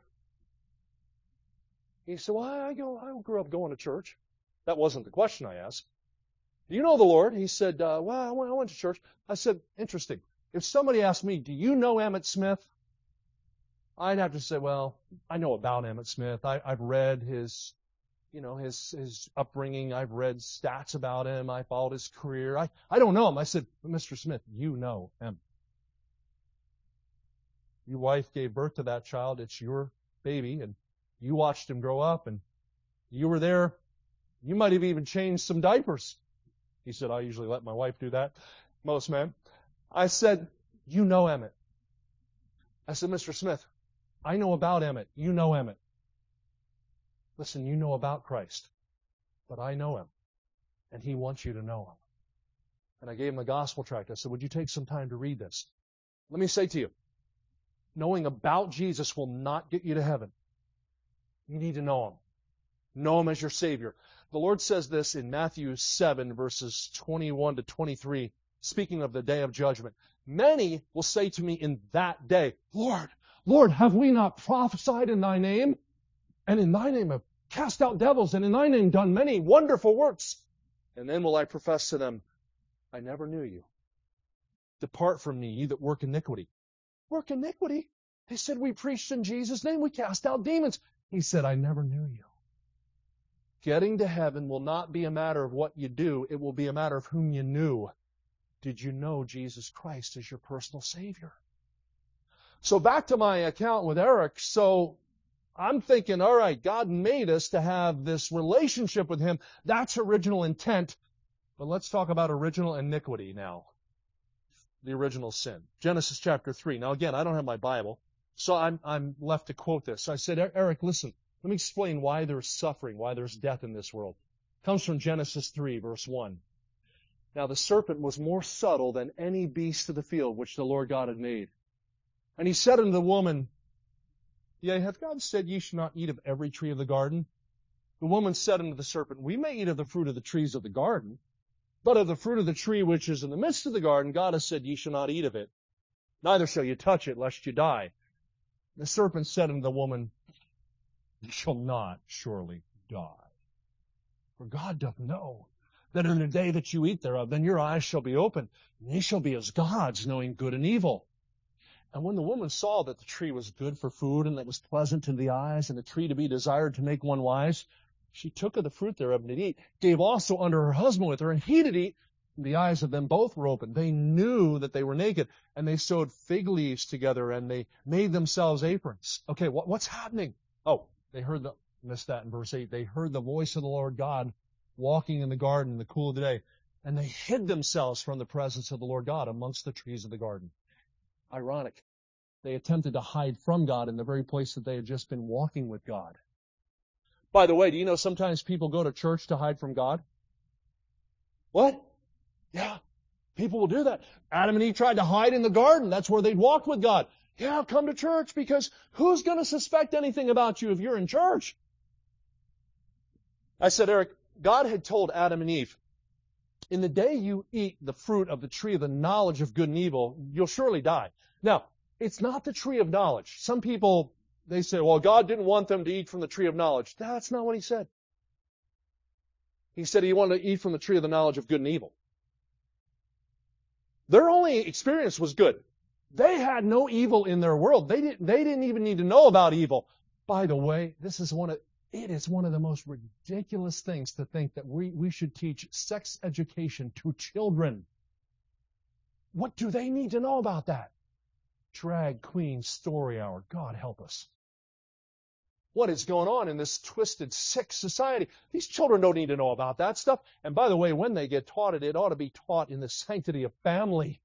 Speaker 2: He said, well, I go, I grew up going to church. That wasn't the question I asked. Do you know the Lord? He said, uh, well, I went, I went to church. I said, interesting. If somebody asked me, do you know Emmitt Smith? I'd have to say, well, I know about Emmitt Smith. I, I've read his You know, his, his upbringing. I've read stats about him. I followed his career. I, I don't know him. I said, Mister Smith, you know him. Your wife gave birth to that child. It's your baby, and you watched him grow up, and you were there. You might have even changed some diapers. He said, I usually let my wife do that. Most men. I said, you know Emmitt. I said, Mister Smith, I know about Emmitt. You know Emmitt. Listen, you know about Christ, but I know him, and he wants you to know him. And I gave him a gospel tract. I said, would you take some time to read this? Let me say to you, knowing about Jesus will not get you to heaven. You need to know him. Know him as your Savior. The Lord says this in Matthew seven, verses twenty-one to twenty-three, speaking of the day of judgment. Many will say to me in that day, Lord, Lord, have we not prophesied in thy name? And in thy name have cast out devils, and in thy name done many wonderful works. And then will I profess to them, I never knew you. Depart from me, ye that work iniquity. Work iniquity? They said, we preached in Jesus' name. We cast out demons. He said, I never knew you. Getting to heaven will not be a matter of what you do. It will be a matter of whom you knew. Did you know Jesus Christ as your personal Savior? So back to my account with Eric. So I'm thinking, all right, God made us to have this relationship with Him. That's original intent. But let's talk about original iniquity now. The original sin. Genesis chapter three. Now again, I don't have my Bible, so I'm, I'm left to quote this. So I said, Eric, listen, let me explain why there's suffering, why there's death in this world. It comes from Genesis three, verse one. Now the serpent was more subtle than any beast of the field which the Lord God had made. And he said unto the woman, Yea, hath God said, Ye shall not eat of every tree of the garden? The woman said unto the serpent, We may eat of the fruit of the trees of the garden, but of the fruit of the tree which is in the midst of the garden, God has said, Ye shall not eat of it, neither shall you touch it, lest you die. The serpent said unto the woman, Ye shall not surely die. For God doth know that in the day that you eat thereof, then your eyes shall be opened, and ye shall be as gods, knowing good and evil. And when the woman saw that the tree was good for food, and that it was pleasant to the eyes, and a tree to be desired to make one wise, she took of the fruit thereof and did eat, gave also unto her husband with her, and he did eat. And the eyes of them both were opened. They knew that they were naked, and they sewed fig leaves together, and they made themselves aprons. Okay, what, what's happening? Oh, they heard the, missed that in verse eight, they heard the voice of the Lord God walking in the garden in the cool of the day, and they hid themselves from the presence of the Lord God amongst the trees of the garden. Ironic. They attempted to hide from God in the very place that they had just been walking with God. By the way, do you know sometimes people go to church to hide from God? What? Yeah, people will do that. Adam and Eve tried to hide in the garden. That's where they'd walked with God. Yeah, come to church, because who's going to suspect anything about you if you're in church? I said, Eric, God had told Adam and Eve, in the day you eat the fruit of the tree of the knowledge of good and evil, you'll surely die. Now, it's not the tree of knowledge. Some people, they say, well, God didn't want them to eat from the tree of knowledge. That's not what He said. He said He wanted to eat from the tree of the knowledge of good and evil. Their only experience was good. They had no evil in their world. They didn't, they didn't even need to know about evil. By the way, this is one of, it is one of the most ridiculous things to think that we, we should teach sex education to children. What do they need to know about that? Drag queen story hour. God help us. What is going on in this twisted, sick society? These children don't need to know about that stuff. And by the way, when they get taught it, it ought to be taught in the sanctity of family.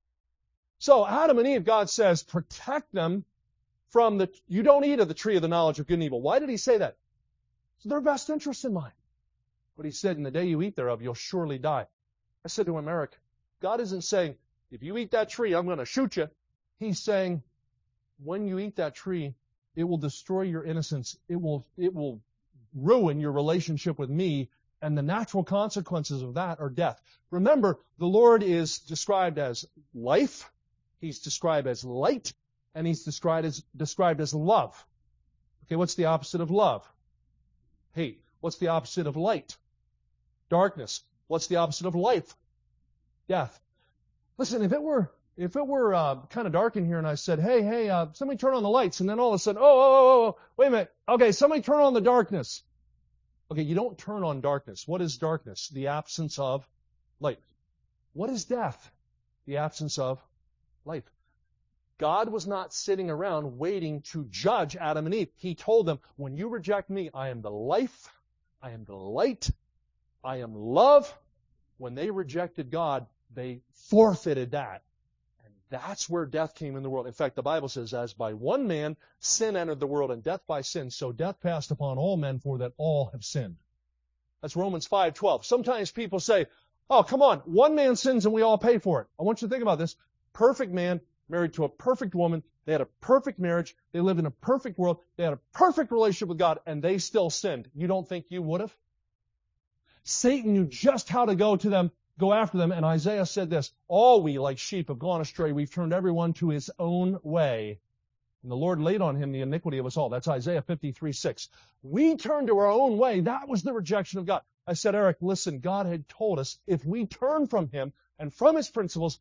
Speaker 2: So Adam and Eve, God says, protect them from the, you don't eat of the tree of the knowledge of good and evil. Why did He say that? It's their best interest in mind. But He said, in the day you eat thereof, you'll surely die. I said to him, Eric, God isn't saying, if you eat that tree, I'm going to shoot you. He's saying, when you eat that tree, it will destroy your innocence. It will, it will ruin your relationship with me, and the natural consequences of that are death. Remember, the Lord is described as life, He's described as light, and He's described as, described as love. Okay, what's the opposite of love? Hate. What's the opposite of light? Darkness. What's the opposite of life? Death. Listen, if it were If it were uh, kind of dark in here and I said, hey, hey, uh, somebody turn on the lights, and then all of a sudden, oh, oh, oh, oh, wait a minute. Okay, somebody turn on the darkness. Okay, you don't turn on darkness. What is darkness? The absence of light. What is death? The absence of life. God was not sitting around waiting to judge Adam and Eve. He told them, when you reject me, I am the life, I am the light, I am love. When they rejected God, they forfeited that. That's where death came in the world. In fact, the Bible says, as by one man sin entered the world, and death by sin, so death passed upon all men, for that all have sinned. That's Romans five twelve. Sometimes people say, oh, come on, one man sins and we all pay for it. I want you to think about this. Perfect man married to a perfect woman. They had a perfect marriage. They lived in a perfect world. They had a perfect relationship with God, and they still sinned. You don't think you would have? Satan knew just how to go to them. Go after them. And Isaiah said this, all we like sheep have gone astray. We've turned everyone to his own way. And the Lord laid on him the iniquity of us all. That's Isaiah fifty-three six. We turned to our own way. That was the rejection of God. I said, Eric, listen, God had told us if we turn from Him and from His principles,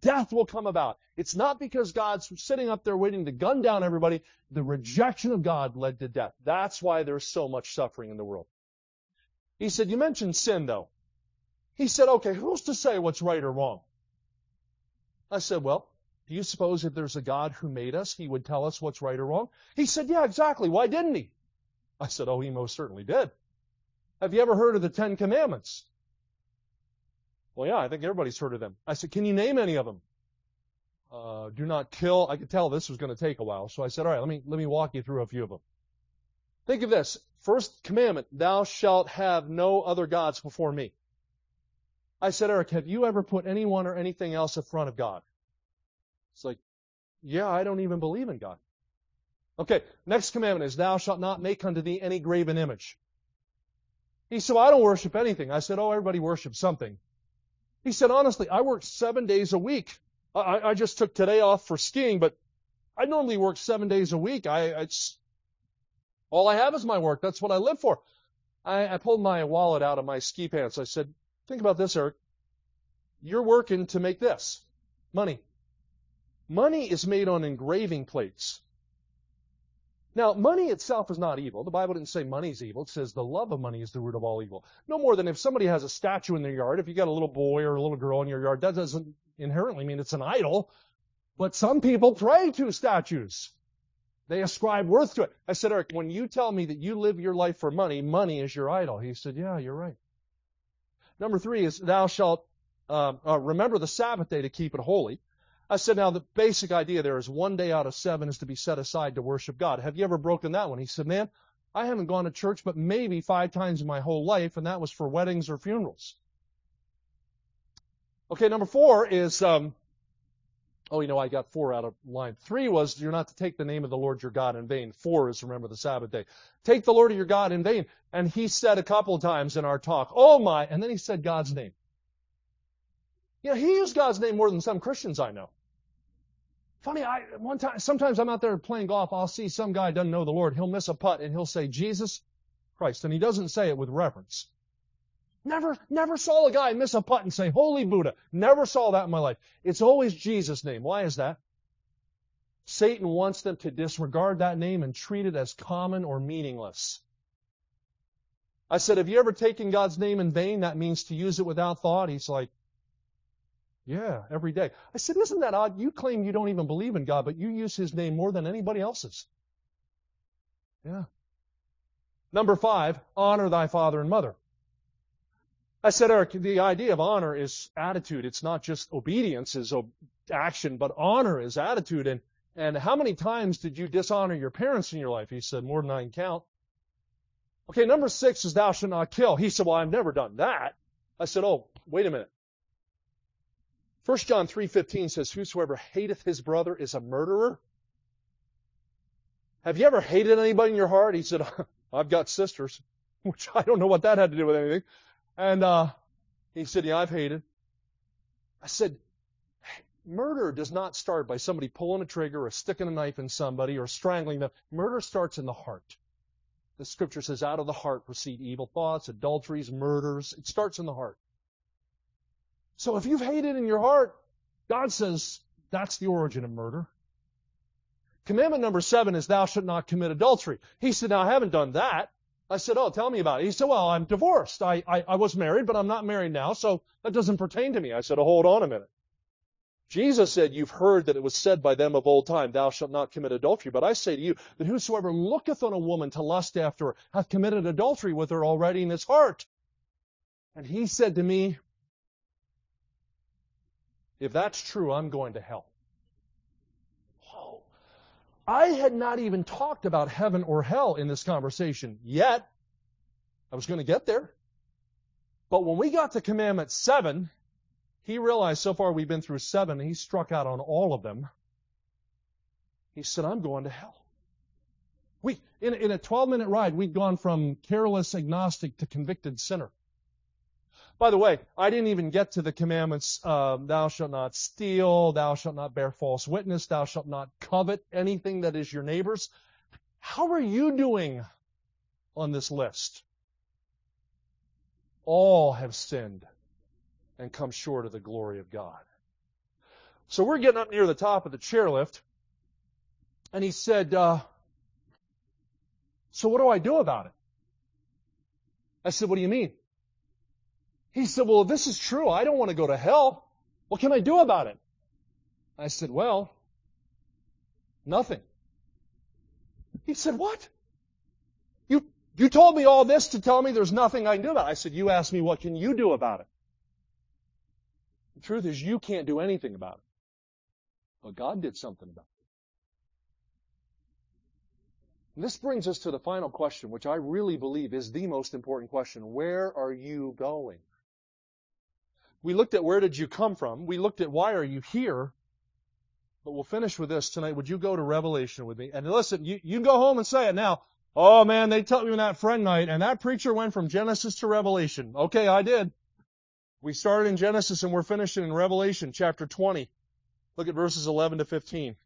Speaker 2: death will come about. It's not because God's sitting up there waiting to gun down everybody. The rejection of God led to death. That's why there's so much suffering in the world. He said, you mentioned sin, though. He said, okay, who's to say what's right or wrong? I said, well, do you suppose if there's a God who made us, He would tell us what's right or wrong? He said, yeah, exactly. Why didn't He? I said, oh, He most certainly did. Have you ever heard of the Ten Commandments? Well, yeah, I think everybody's heard of them. I said, can you name any of them? Uh, do not kill. I could tell this was going to take a while. So I said, all right, let me, let me walk you through a few of them. Think of this. First commandment, thou shalt have no other gods before me. I said, Eric, have you ever put anyone or anything else in front of God? It's like, yeah, I don't even believe in God. Okay, next commandment is, thou shalt not make unto thee any graven image. He said, well, I don't worship anything. I said, oh, everybody worships something. He said, honestly, I work seven days a week. I, I just took today off for skiing, but I normally work seven days a week. I, it's, all I have is my work. That's what I live for. I, I pulled my wallet out of my ski pants. I said, think about this, Eric. You're working to make this. Money. Money is made on engraving plates. Now, money itself is not evil. The Bible didn't say money is evil. It says the love of money is the root of all evil. No more than if somebody has a statue in their yard, if you got a little boy or a little girl in your yard, that doesn't inherently mean it's an idol. But some people pray to statues. They ascribe worth to it. I said, Eric, when you tell me that you live your life for money, money is your idol. He said, yeah, you're right. Number three is, thou shalt uh, uh, remember the Sabbath day to keep it holy. I said, now the basic idea there is one day out of seven is to be set aside to worship God. Have you ever broken that one? He said, man, I haven't gone to church but maybe five times in my whole life, and that was for weddings or funerals. Okay, number four is, um, oh, you know, I got four out of line. Three was, you're not to take the name of the Lord your God in vain. Four is, remember the Sabbath day. Take the Lord your God in vain. And he said a couple of times in our talk, oh my, and then he said God's name. You know, he used God's name more than some Christians I know. Funny, I, one time, sometimes I'm out there playing golf, I'll see some guy doesn't know the Lord, he'll miss a putt and he'll say, Jesus Christ, and he doesn't say it with reverence. Never, never saw a guy miss a putt and say, Holy Buddha. Never saw that in my life. It's always Jesus' name. Why is that? Satan wants them to disregard that name and treat it as common or meaningless. I said, have you ever taken God's name in vain? That means to use it without thought. He's like, yeah, every day. I said, isn't that odd? You claim you don't even believe in God, but you use His name more than anybody else's. Yeah. Number five, honor thy father and mother. I said, Eric, the idea of honor is attitude. It's not just obedience is action, but honor is attitude. And, and how many times did you dishonor your parents in your life? He said, more than I can count. Okay, number six is thou shalt not kill. He said, well, I've never done that. I said, oh, wait a minute. First John three fifteen says, whosoever hateth his brother is a murderer. Have you ever hated anybody in your heart? He said, I've got sisters, which I don't know what that had to do with anything. And uh, he said, yeah, I've hated. I said, murder does not start by somebody pulling a trigger or sticking a knife in somebody or strangling them. Murder starts in the heart. The scripture says, out of the heart proceed evil thoughts, adulteries, murders. It starts in the heart. So if you've hated in your heart, God says that's the origin of murder. Commandment number seven is thou shalt not commit adultery. He said, now I haven't done that. I said, oh, tell me about it. He said, well, I'm divorced. I, I, I was married, but I'm not married now, so that doesn't pertain to me. I said, oh, hold on a minute. Jesus said, you've heard that it was said by them of old time, thou shalt not commit adultery. But I say to you that whosoever looketh on a woman to lust after her hath committed adultery with her already in his heart. And he said to me, if that's true, I'm going to hell. Whoa. I had not even talked about heaven or hell in this conversation yet. I was going to get there. But when we got to commandment seven, he realized so far we've been through seven, and he struck out on all of them. He said, I'm going to hell. We, in, in a twelve-minute ride, we'd gone from careless agnostic to convicted sinner. By the way, I didn't even get to the commandments, uh, thou shalt not steal, thou shalt not bear false witness, thou shalt not covet anything that is your neighbor's. How are you doing on this list? All have sinned and come short of the glory of God. So we're getting up near the top of the chairlift, and he said, uh, so what do I do about it? I said, what do you mean? He said, well, if this is true, I don't want to go to hell. What can I do about it? I said, well, nothing. He said, what? You, you told me all this to tell me there's nothing I can do about it. I said, you asked me what can you do about it? The truth is you can't do anything about it. But God did something about it. And this brings us to the final question, which I really believe is the most important question. Where are you going? We looked at where did you come from. We looked at why are you here. But we'll finish with this tonight. Would you go to Revelation with me? And listen, you, you go home and say it now. Oh man, they taught me on that friend night, and that preacher went from Genesis to Revelation. Okay, I did. We started in Genesis and we're finishing in Revelation chapter twenty. Look at verses eleven to fifteen.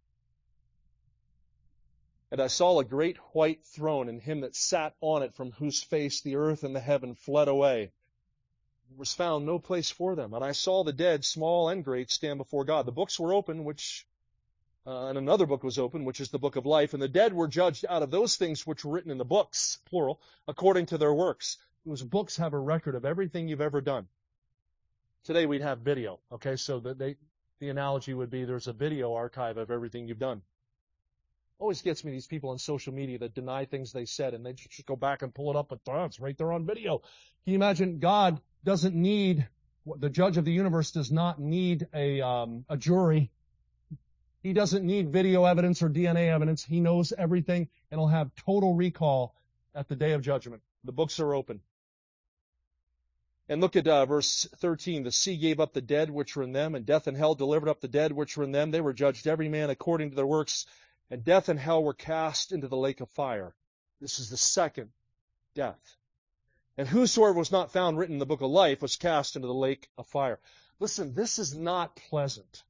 Speaker 2: And I saw a great white throne, and him that sat on it, from whose face the earth and the heaven fled away. There was found no place for them. And I saw the dead, small and great, stand before God. The books were open, which, uh, and another book was open, which is the book of life. And the dead were judged out of those things which were written in the books, plural, according to their works. Those books have a record of everything you've ever done. Today we'd have video, okay? So that they, the analogy would be there's a video archive of everything you've done. Always gets me, these people on social media that deny things they said, and they just go back and pull it up, but oh, it's right there on video. Can you imagine? God doesn't need, the judge of the universe does not need a, um, a jury. He doesn't need video evidence or D N A evidence. He knows everything, and he'll have total recall at the day of judgment. The books are open. And look at uh, verse thirteen. The sea gave up the dead which were in them, and death and hell delivered up the dead which were in them. They were judged every man according to their works. And death and hell were cast into the lake of fire. This is the second death. And whosoever was not found written in the book of life was cast into the lake of fire. Listen, this is not pleasant.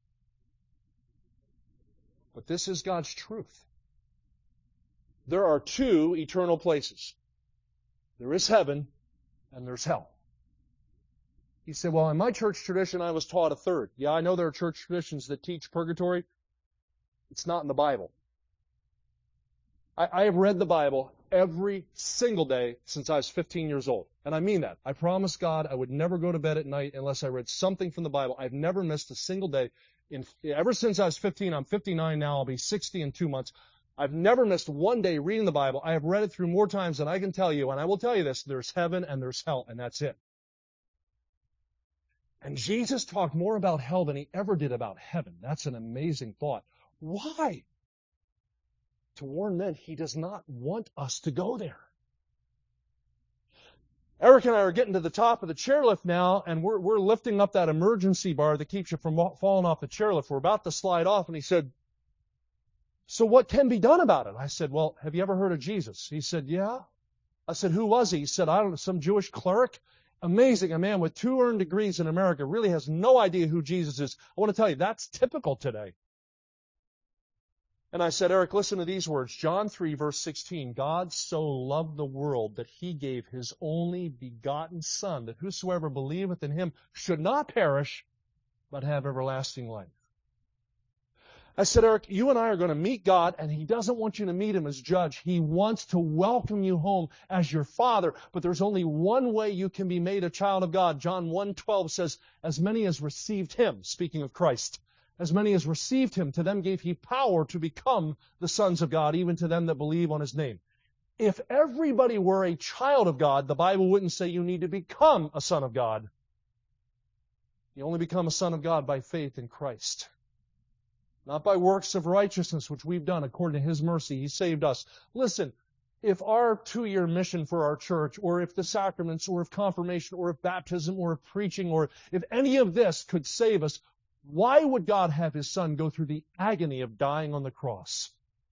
Speaker 2: But this is God's truth. There are two eternal places. There is heaven and there's hell. He said, well, in my church tradition, I was taught a third. Yeah, I know there are church traditions that teach purgatory. It's not in the Bible. I, I have read the Bible every single day since I was fifteen years old. And I mean that. I promised God I would never go to bed at night unless I read something from the Bible. I've never missed a single day. In, ever since I was fifteen, I'm fifty-nine now, I'll be sixty in two months. I've never missed one day reading the Bible. I have read it through more times than I can tell you, and I will tell you this, there's heaven and there's hell, and that's it. And Jesus talked more about hell than he ever did about heaven. That's an amazing thought. Why? To warn men he does not want us to go there. Eric and I are getting to the top of the chairlift now, and we're, we're lifting up that emergency bar that keeps you from falling off the chairlift. We're about to slide off, and he said, so what can be done about it? I said, well, have you ever heard of Jesus? He said, yeah. I said, who was he? He said, I don't know, some Jewish cleric. Amazing. A man with two earned degrees in America really has no idea who Jesus is. I want to tell you, that's typical today. And I said, Eric, listen to these words. John three, verse sixteen. God so loved the world that he gave his only begotten Son, that whosoever believeth in him should not perish, but have everlasting life. I said, Eric, you and I are going to meet God, and he doesn't want you to meet him as judge. He wants to welcome you home as your Father, but there's only one way you can be made a child of God. John one twelve says, as many as received him, speaking of Christ, as many as received him, to them gave he power to become the sons of God, even to them that believe on his name. If everybody were a child of God, the Bible wouldn't say you need to become a son of God. You only become a son of God by faith in Christ. Not by works of righteousness, which we've done according to his mercy. He saved us. Listen, if our two-year mission for our church, or if the sacraments, or if confirmation, or if baptism, or if preaching, or if any of this could save us, why would God have his Son go through the agony of dying on the cross?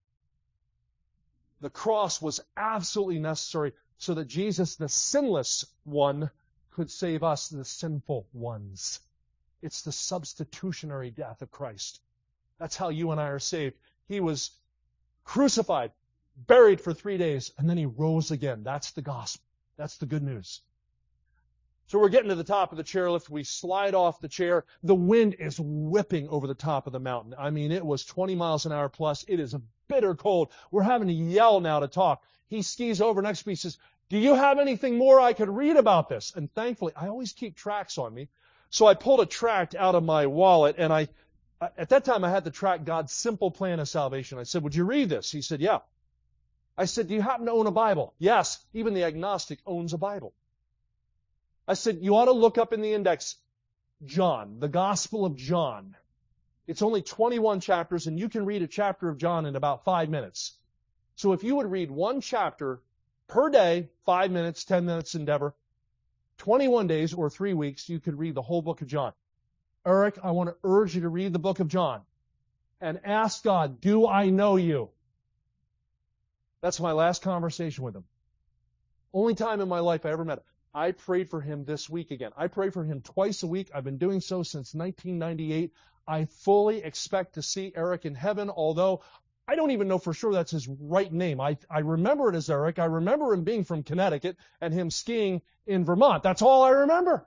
Speaker 2: The cross was absolutely necessary so that Jesus, the sinless one, could save us, the sinful ones. It's the substitutionary death of Christ. That's how you and I are saved. He was crucified, buried for three days, and then he rose again. That's the gospel. That's the good news. So we're getting to the top of the chairlift. We slide off the chair. The wind is whipping over the top of the mountain. I mean, it was twenty miles an hour plus. It is a bitter cold. We're having to yell now to talk. He skis over next to me. He says, do you have anything more I could read about this? And thankfully, I always keep tracts on me. So I pulled a tract out of my wallet, and I, at that time I had the tract, God's Simple Plan of Salvation. I said, would you read this? He said, yeah. I said, do you happen to own a Bible? Yes. Even the agnostic owns a Bible. I said, you ought to look up in the index John, the Gospel of John. It's only twenty-one chapters, and you can read a chapter of John in about five minutes. So if you would read one chapter per day, five minutes, ten minutes endeavor, twenty-one days or three weeks, you could read the whole book of John. Eric, I want to urge you to read the book of John and ask God, do I know you? That's my last conversation with him. Only time in my life I ever met him. I prayed for him this week again. I pray for him twice a week. I've been doing so since nineteen ninety-eight. I fully expect to see Eric in heaven, although I don't even know for sure that's his right name. I, I remember it as Eric. I remember him being from Connecticut and him skiing in Vermont. That's all I remember.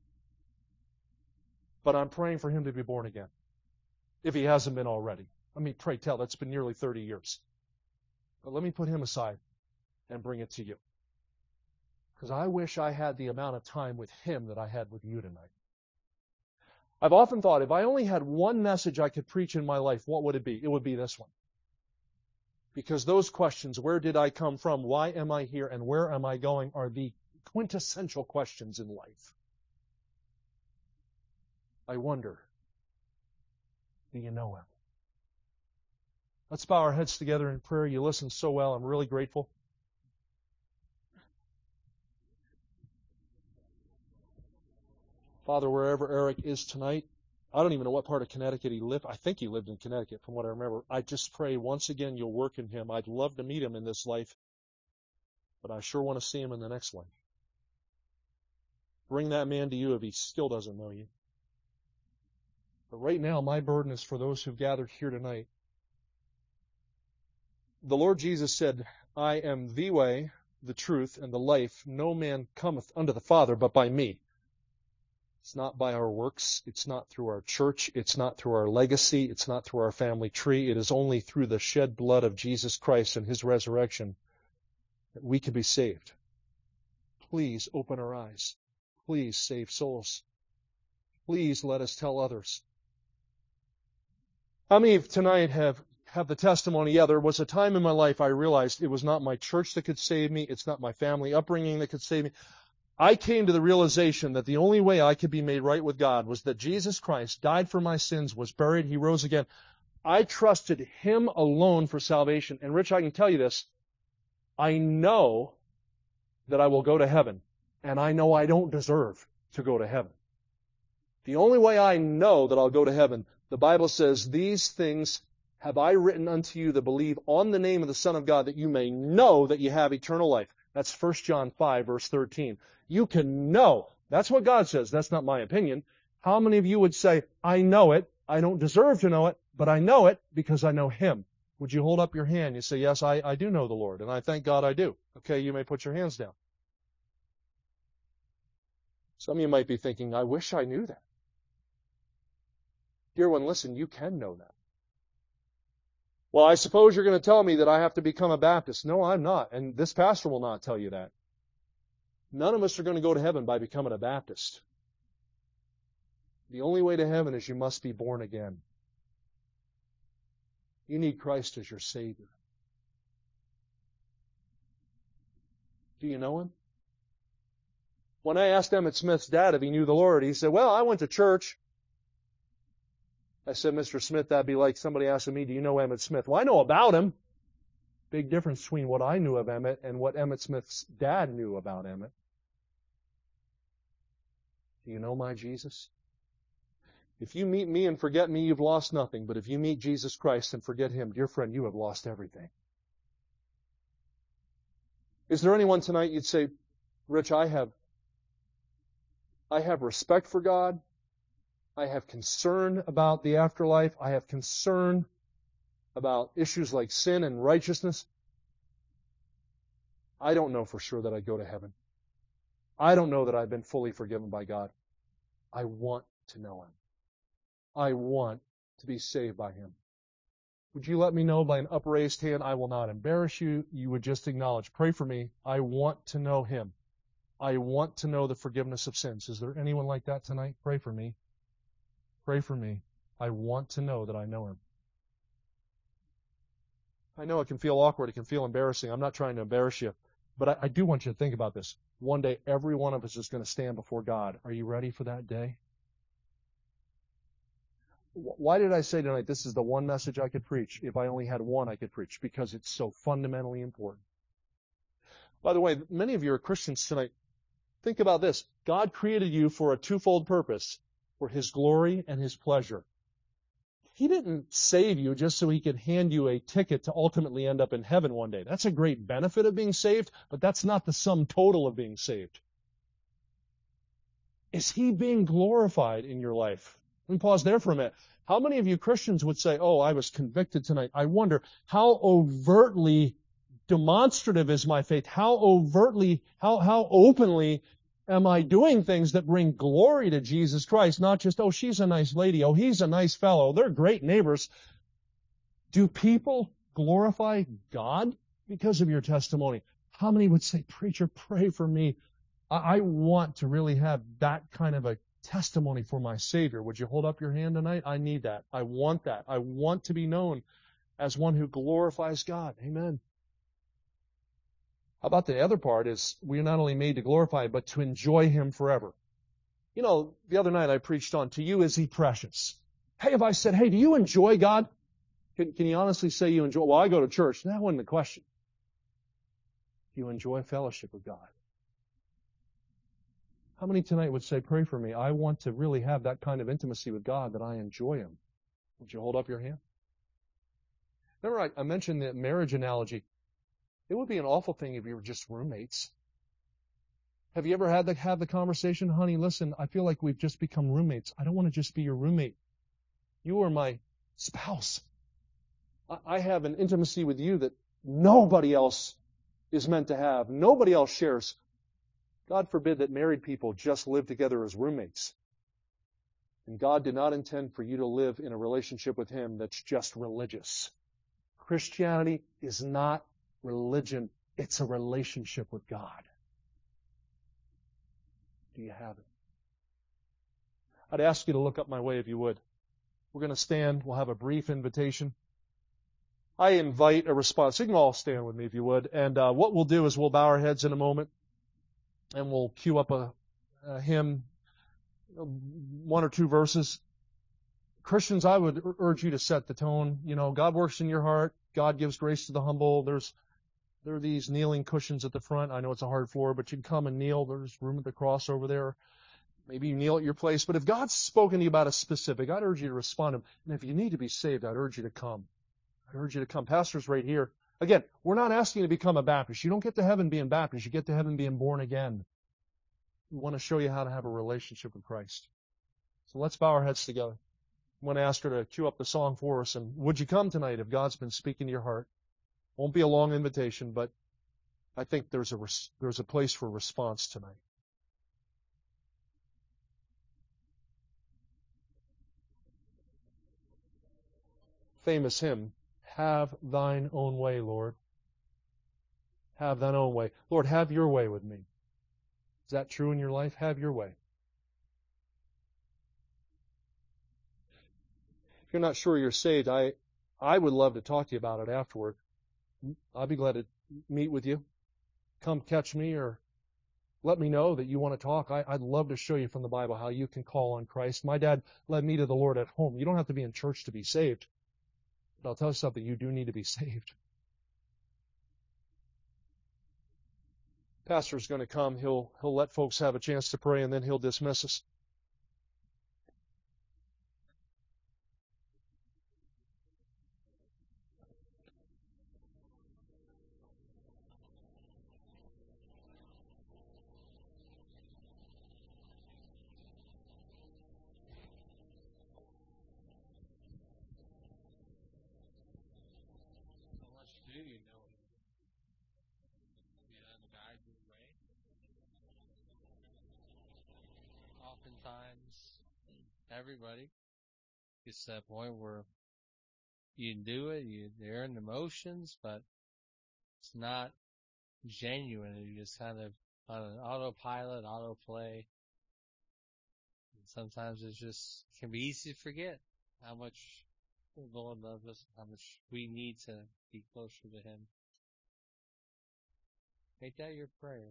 Speaker 2: But I'm praying for him to be born again, if he hasn't been already. I mean, pray tell, that's been nearly thirty years. But let me put him aside and bring it to you. Because I wish I had the amount of time with him that I had with you tonight. I've often thought, if I only had one message I could preach in my life, what would it be? It would be this one. Because those questions, where did I come from, why am I here, and where am I going, are the quintessential questions in life. I wonder, do you know him? Let's bow our heads together in prayer. You listened so well. I'm really grateful. Father, wherever Eric is tonight, I don't even know what part of Connecticut he lived. I think he lived in Connecticut from what I remember. I just pray once again you'll work in him. I'd love to meet him in this life, but I sure want to see him in the next life. Bring that man to you if he still doesn't know you. But right now, my burden is for those who've gathered here tonight. The Lord Jesus said, I am the way, the truth, and the life. No man cometh unto the Father but by me. It's not by our works. It's not through our church. It's not through our legacy. It's not through our family tree. It is only through the shed blood of Jesus Christ and his resurrection that we can be saved. Please open our eyes. Please save souls. Please let us tell others. How many of tonight have, have the testimony? Yeah, there was a time in my life I realized it was not my church that could save me. It's not my family upbringing that could save me. I came to the realization that the only way I could be made right with God was that Jesus Christ died for my sins, was buried, he rose again. I trusted him alone for salvation. And Rich, I can tell you this. I know that I will go to heaven, and I know I don't deserve to go to heaven. The only way I know that I'll go to heaven, the Bible says, these things have I written unto you that believe on the name of the Son of God, that you may know that you have eternal life. That's First John five, verse thirteen. You can know. That's what God says. That's not my opinion. How many of you would say, I know it, I don't deserve to know it, but I know it because I know him? Would you hold up your hand? You say, yes, I, I do know the Lord, and I thank God I do. Okay, you may put your hands down. Some of you might be thinking, I wish I knew that. Dear one, listen, you can know that. Well, I suppose you're going to tell me that I have to become a Baptist. No, I'm not, and this pastor will not tell you that. None of us are going to go to heaven by becoming a Baptist. The only way to heaven is you must be born again. You need Christ as your Savior. Do you know him? When I asked Emmett Smith's dad if he knew the Lord, he said, well, I went to church. I said, Mister Smith, that'd be like somebody asking me, do you know Emmett Smith? Well, I know about him. Big difference between what I knew of Emmett and what Emmett Smith's dad knew about Emmett. Do you know my Jesus? If you meet me and forget me, you've lost nothing. But if you meet Jesus Christ and forget him, dear friend, you have lost everything. Is there anyone tonight you'd say, Rich, I have, I have respect for God. I have concern about the afterlife. I have concern about issues like sin and righteousness. I don't know for sure that I'd go to heaven. I don't know that I've been fully forgiven by God. I want to know Him. I want to be saved by Him. Would you let me know by an upraised hand? I will not embarrass you. You would just acknowledge, pray for me. I want to know Him. I want to know the forgiveness of sins. Is there anyone like that tonight? Pray for me. Pray for me. I want to know that I know Him. I know it can feel awkward. It can feel embarrassing. I'm not trying to embarrass you. But I, I do want you to think about this. One day, every one of us is going to stand before God. Are you ready for that day? Why did I say tonight this is the one message I could preach? If I only had one I could preach, because it's so fundamentally important. By the way, many of you are Christians tonight. Think about this. God created you for a twofold purpose, for His glory and His pleasure. He didn't save you just so He could hand you a ticket to ultimately end up in heaven one day. That's a great benefit of being saved, but that's not the sum total of being saved. Is He being glorified in your life? Let me pause there for a minute. How many of you Christians would say, oh, I was convicted tonight? I wonder how overtly demonstrative is my faith? How overtly, how, how openly am I doing things that bring glory to Jesus Christ? Not just, oh, she's a nice lady. Oh, he's a nice fellow. They're great neighbors. Do people glorify God because of your testimony? How many would say, preacher, pray for me? I, I want to really have that kind of a testimony for my Savior. Would you hold up your hand tonight? I need that. I want that. I want to be known as one who glorifies God. Amen. How about the other part is we are not only made to glorify, but to enjoy Him forever. You know, the other night I preached on, to you is He precious. Hey, if I said, hey, do you enjoy God? Can, can you honestly say you enjoy? Well, I go to church. That wasn't the question. Do you enjoy fellowship with God? How many tonight would say, pray for me? I want to really have that kind of intimacy with God that I enjoy Him. Would you hold up your hand? Remember, I, I mentioned the marriage analogy. It would be an awful thing if you were just roommates. Have you ever had to have the conversation, honey, listen, I feel like we've just become roommates. I don't want to just be your roommate. You are my spouse. I, I have an intimacy with you that nobody else is meant to have. Nobody else shares. God forbid that married people just live together as roommates. And God did not intend for you to live in a relationship with Him that's just religious. Christianity is not religion. It's a relationship with God. Do you have it? I'd ask you to look up my way if you would. We're going to stand. We'll have a brief invitation. I invite a response. You can all stand with me if you would. And uh, what we'll do is we'll bow our heads in a moment. And we'll cue up a, a hymn, one or two verses. Christians, I would urge you to set the tone. You know, God works in your heart. God gives grace to the humble. There's, there are these kneeling cushions at the front. I know it's a hard floor, but you can come and kneel. There's room at the cross over there. Maybe you kneel at your place. But if God's spoken to you about a specific, I'd urge you to respond to Him. And if you need to be saved, I'd urge you to come. I urge you to come. Pastor's right here. Again, we're not asking you to become a Baptist. You don't get to heaven being Baptist. You get to heaven being born again. We want to show you how to have a relationship with Christ. So let's bow our heads together. I want to ask her to cue up the song for us. And would you come tonight if God's been speaking to your heart? Won't be a long invitation, but I think there's a there's a place for response tonight. Famous hymn, have thine own way, Lord. Have thine own way. Lord, have your way with me. Is that true in your life? Have your way. If you're not sure you're saved, I, I would love to talk to you about it afterward. I'd be glad to meet with you. Come catch me or let me know that you want to talk. I, I'd love to show you from the Bible how you can call on Christ. My dad led me to the Lord at home. You don't have to be in church to be saved. But I'll tell you something, you do need to be saved. Pastor's going to come. He'll, he'll let folks have a chance to pray, and then he'll dismiss us.
Speaker 1: Do you know Him? Yeah, the guide your way. sometimes everybody gets to that point where you do it, you, they're in emotions, but it's not genuine. You just kind of on an autopilot, autoplay. And sometimes it's just, it can be easy to forget how much the Lord loves us, how much we need to be closer to Him. Make that your prayer.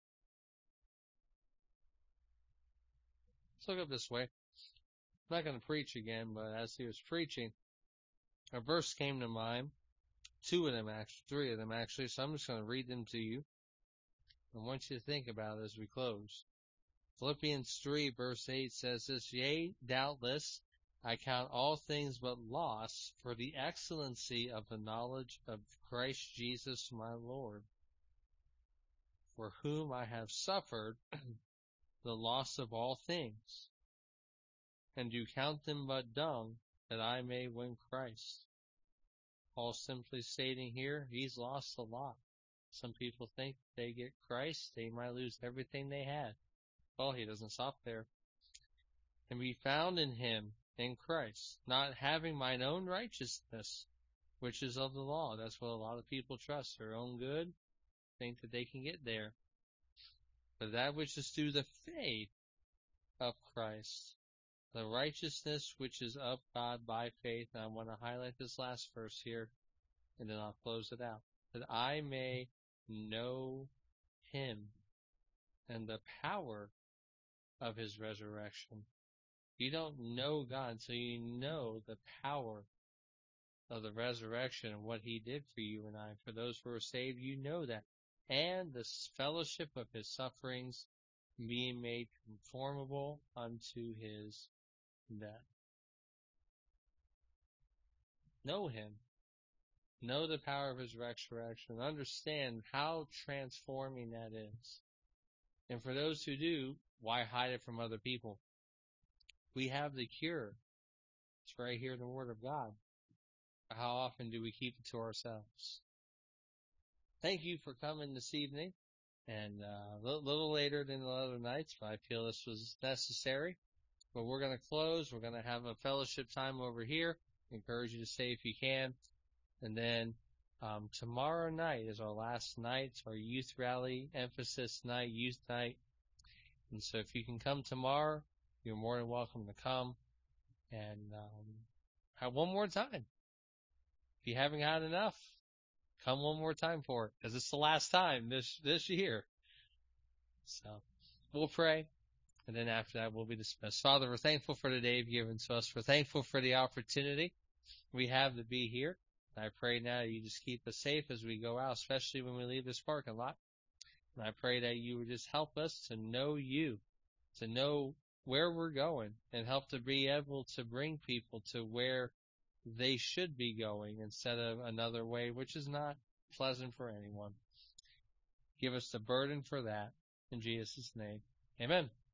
Speaker 1: Let's look up this way. I'm not going to preach again, but as he was preaching, a verse came to mind. Two of them, actually, three of them, actually. So I'm just going to read them to you. I want you to think about it as we close. Philippians three, verse eight says this, Yea, doubtless, I count all things but loss for the excellency of the knowledge of Christ Jesus my Lord, for whom I have suffered the loss of all things, and do count them but dung, that I may win Christ. Paul simply stating here, he's lost a lot. Some people think they get Christ, they might lose everything they had. Well, he doesn't stop there. And be found in him, in Christ, not having mine own righteousness, which is of the law. That's what a lot of people trust, their own good, think that they can get there. But that which is through the faith of Christ, the righteousness which is of God by faith. And I want to highlight this last verse here, and then I'll close it out. That I may know him and the power of his resurrection. You don't know God until you know the power of the resurrection and what he did for you and I. For those who are saved, you know that. And the fellowship of his sufferings, being made conformable unto his death. Know him. Know the power of his resurrection. Understand how transforming that is. And for those who do, why hide it from other people? We have the cure. It's right here in the Word of God. How often do we keep it to ourselves? Thank you for coming this evening, and uh, a little later than the other nights, but I feel this was necessary. But we're going to close. We're going to have a fellowship time over here. I encourage you to stay if you can. And then um, tomorrow night is our last night. It's our youth rally emphasis night, youth night. And so if you can come tomorrow, you're more than welcome to come. And um, have one more time. If you haven't had enough, come one more time for it, because it's the last time this this year. So we'll pray, and then after that we'll be dismissed. Father, we're thankful for the day you've given to us. We're thankful for the opportunity we have to be here. And I pray now you just keep us safe as we go out, especially when we leave this parking lot. And I pray that you would just help us to know you, to know where we're going, and help to be able to bring people to where they should be going instead of another way, which is not pleasant for anyone. Give us the burden for that. In Jesus' name, amen.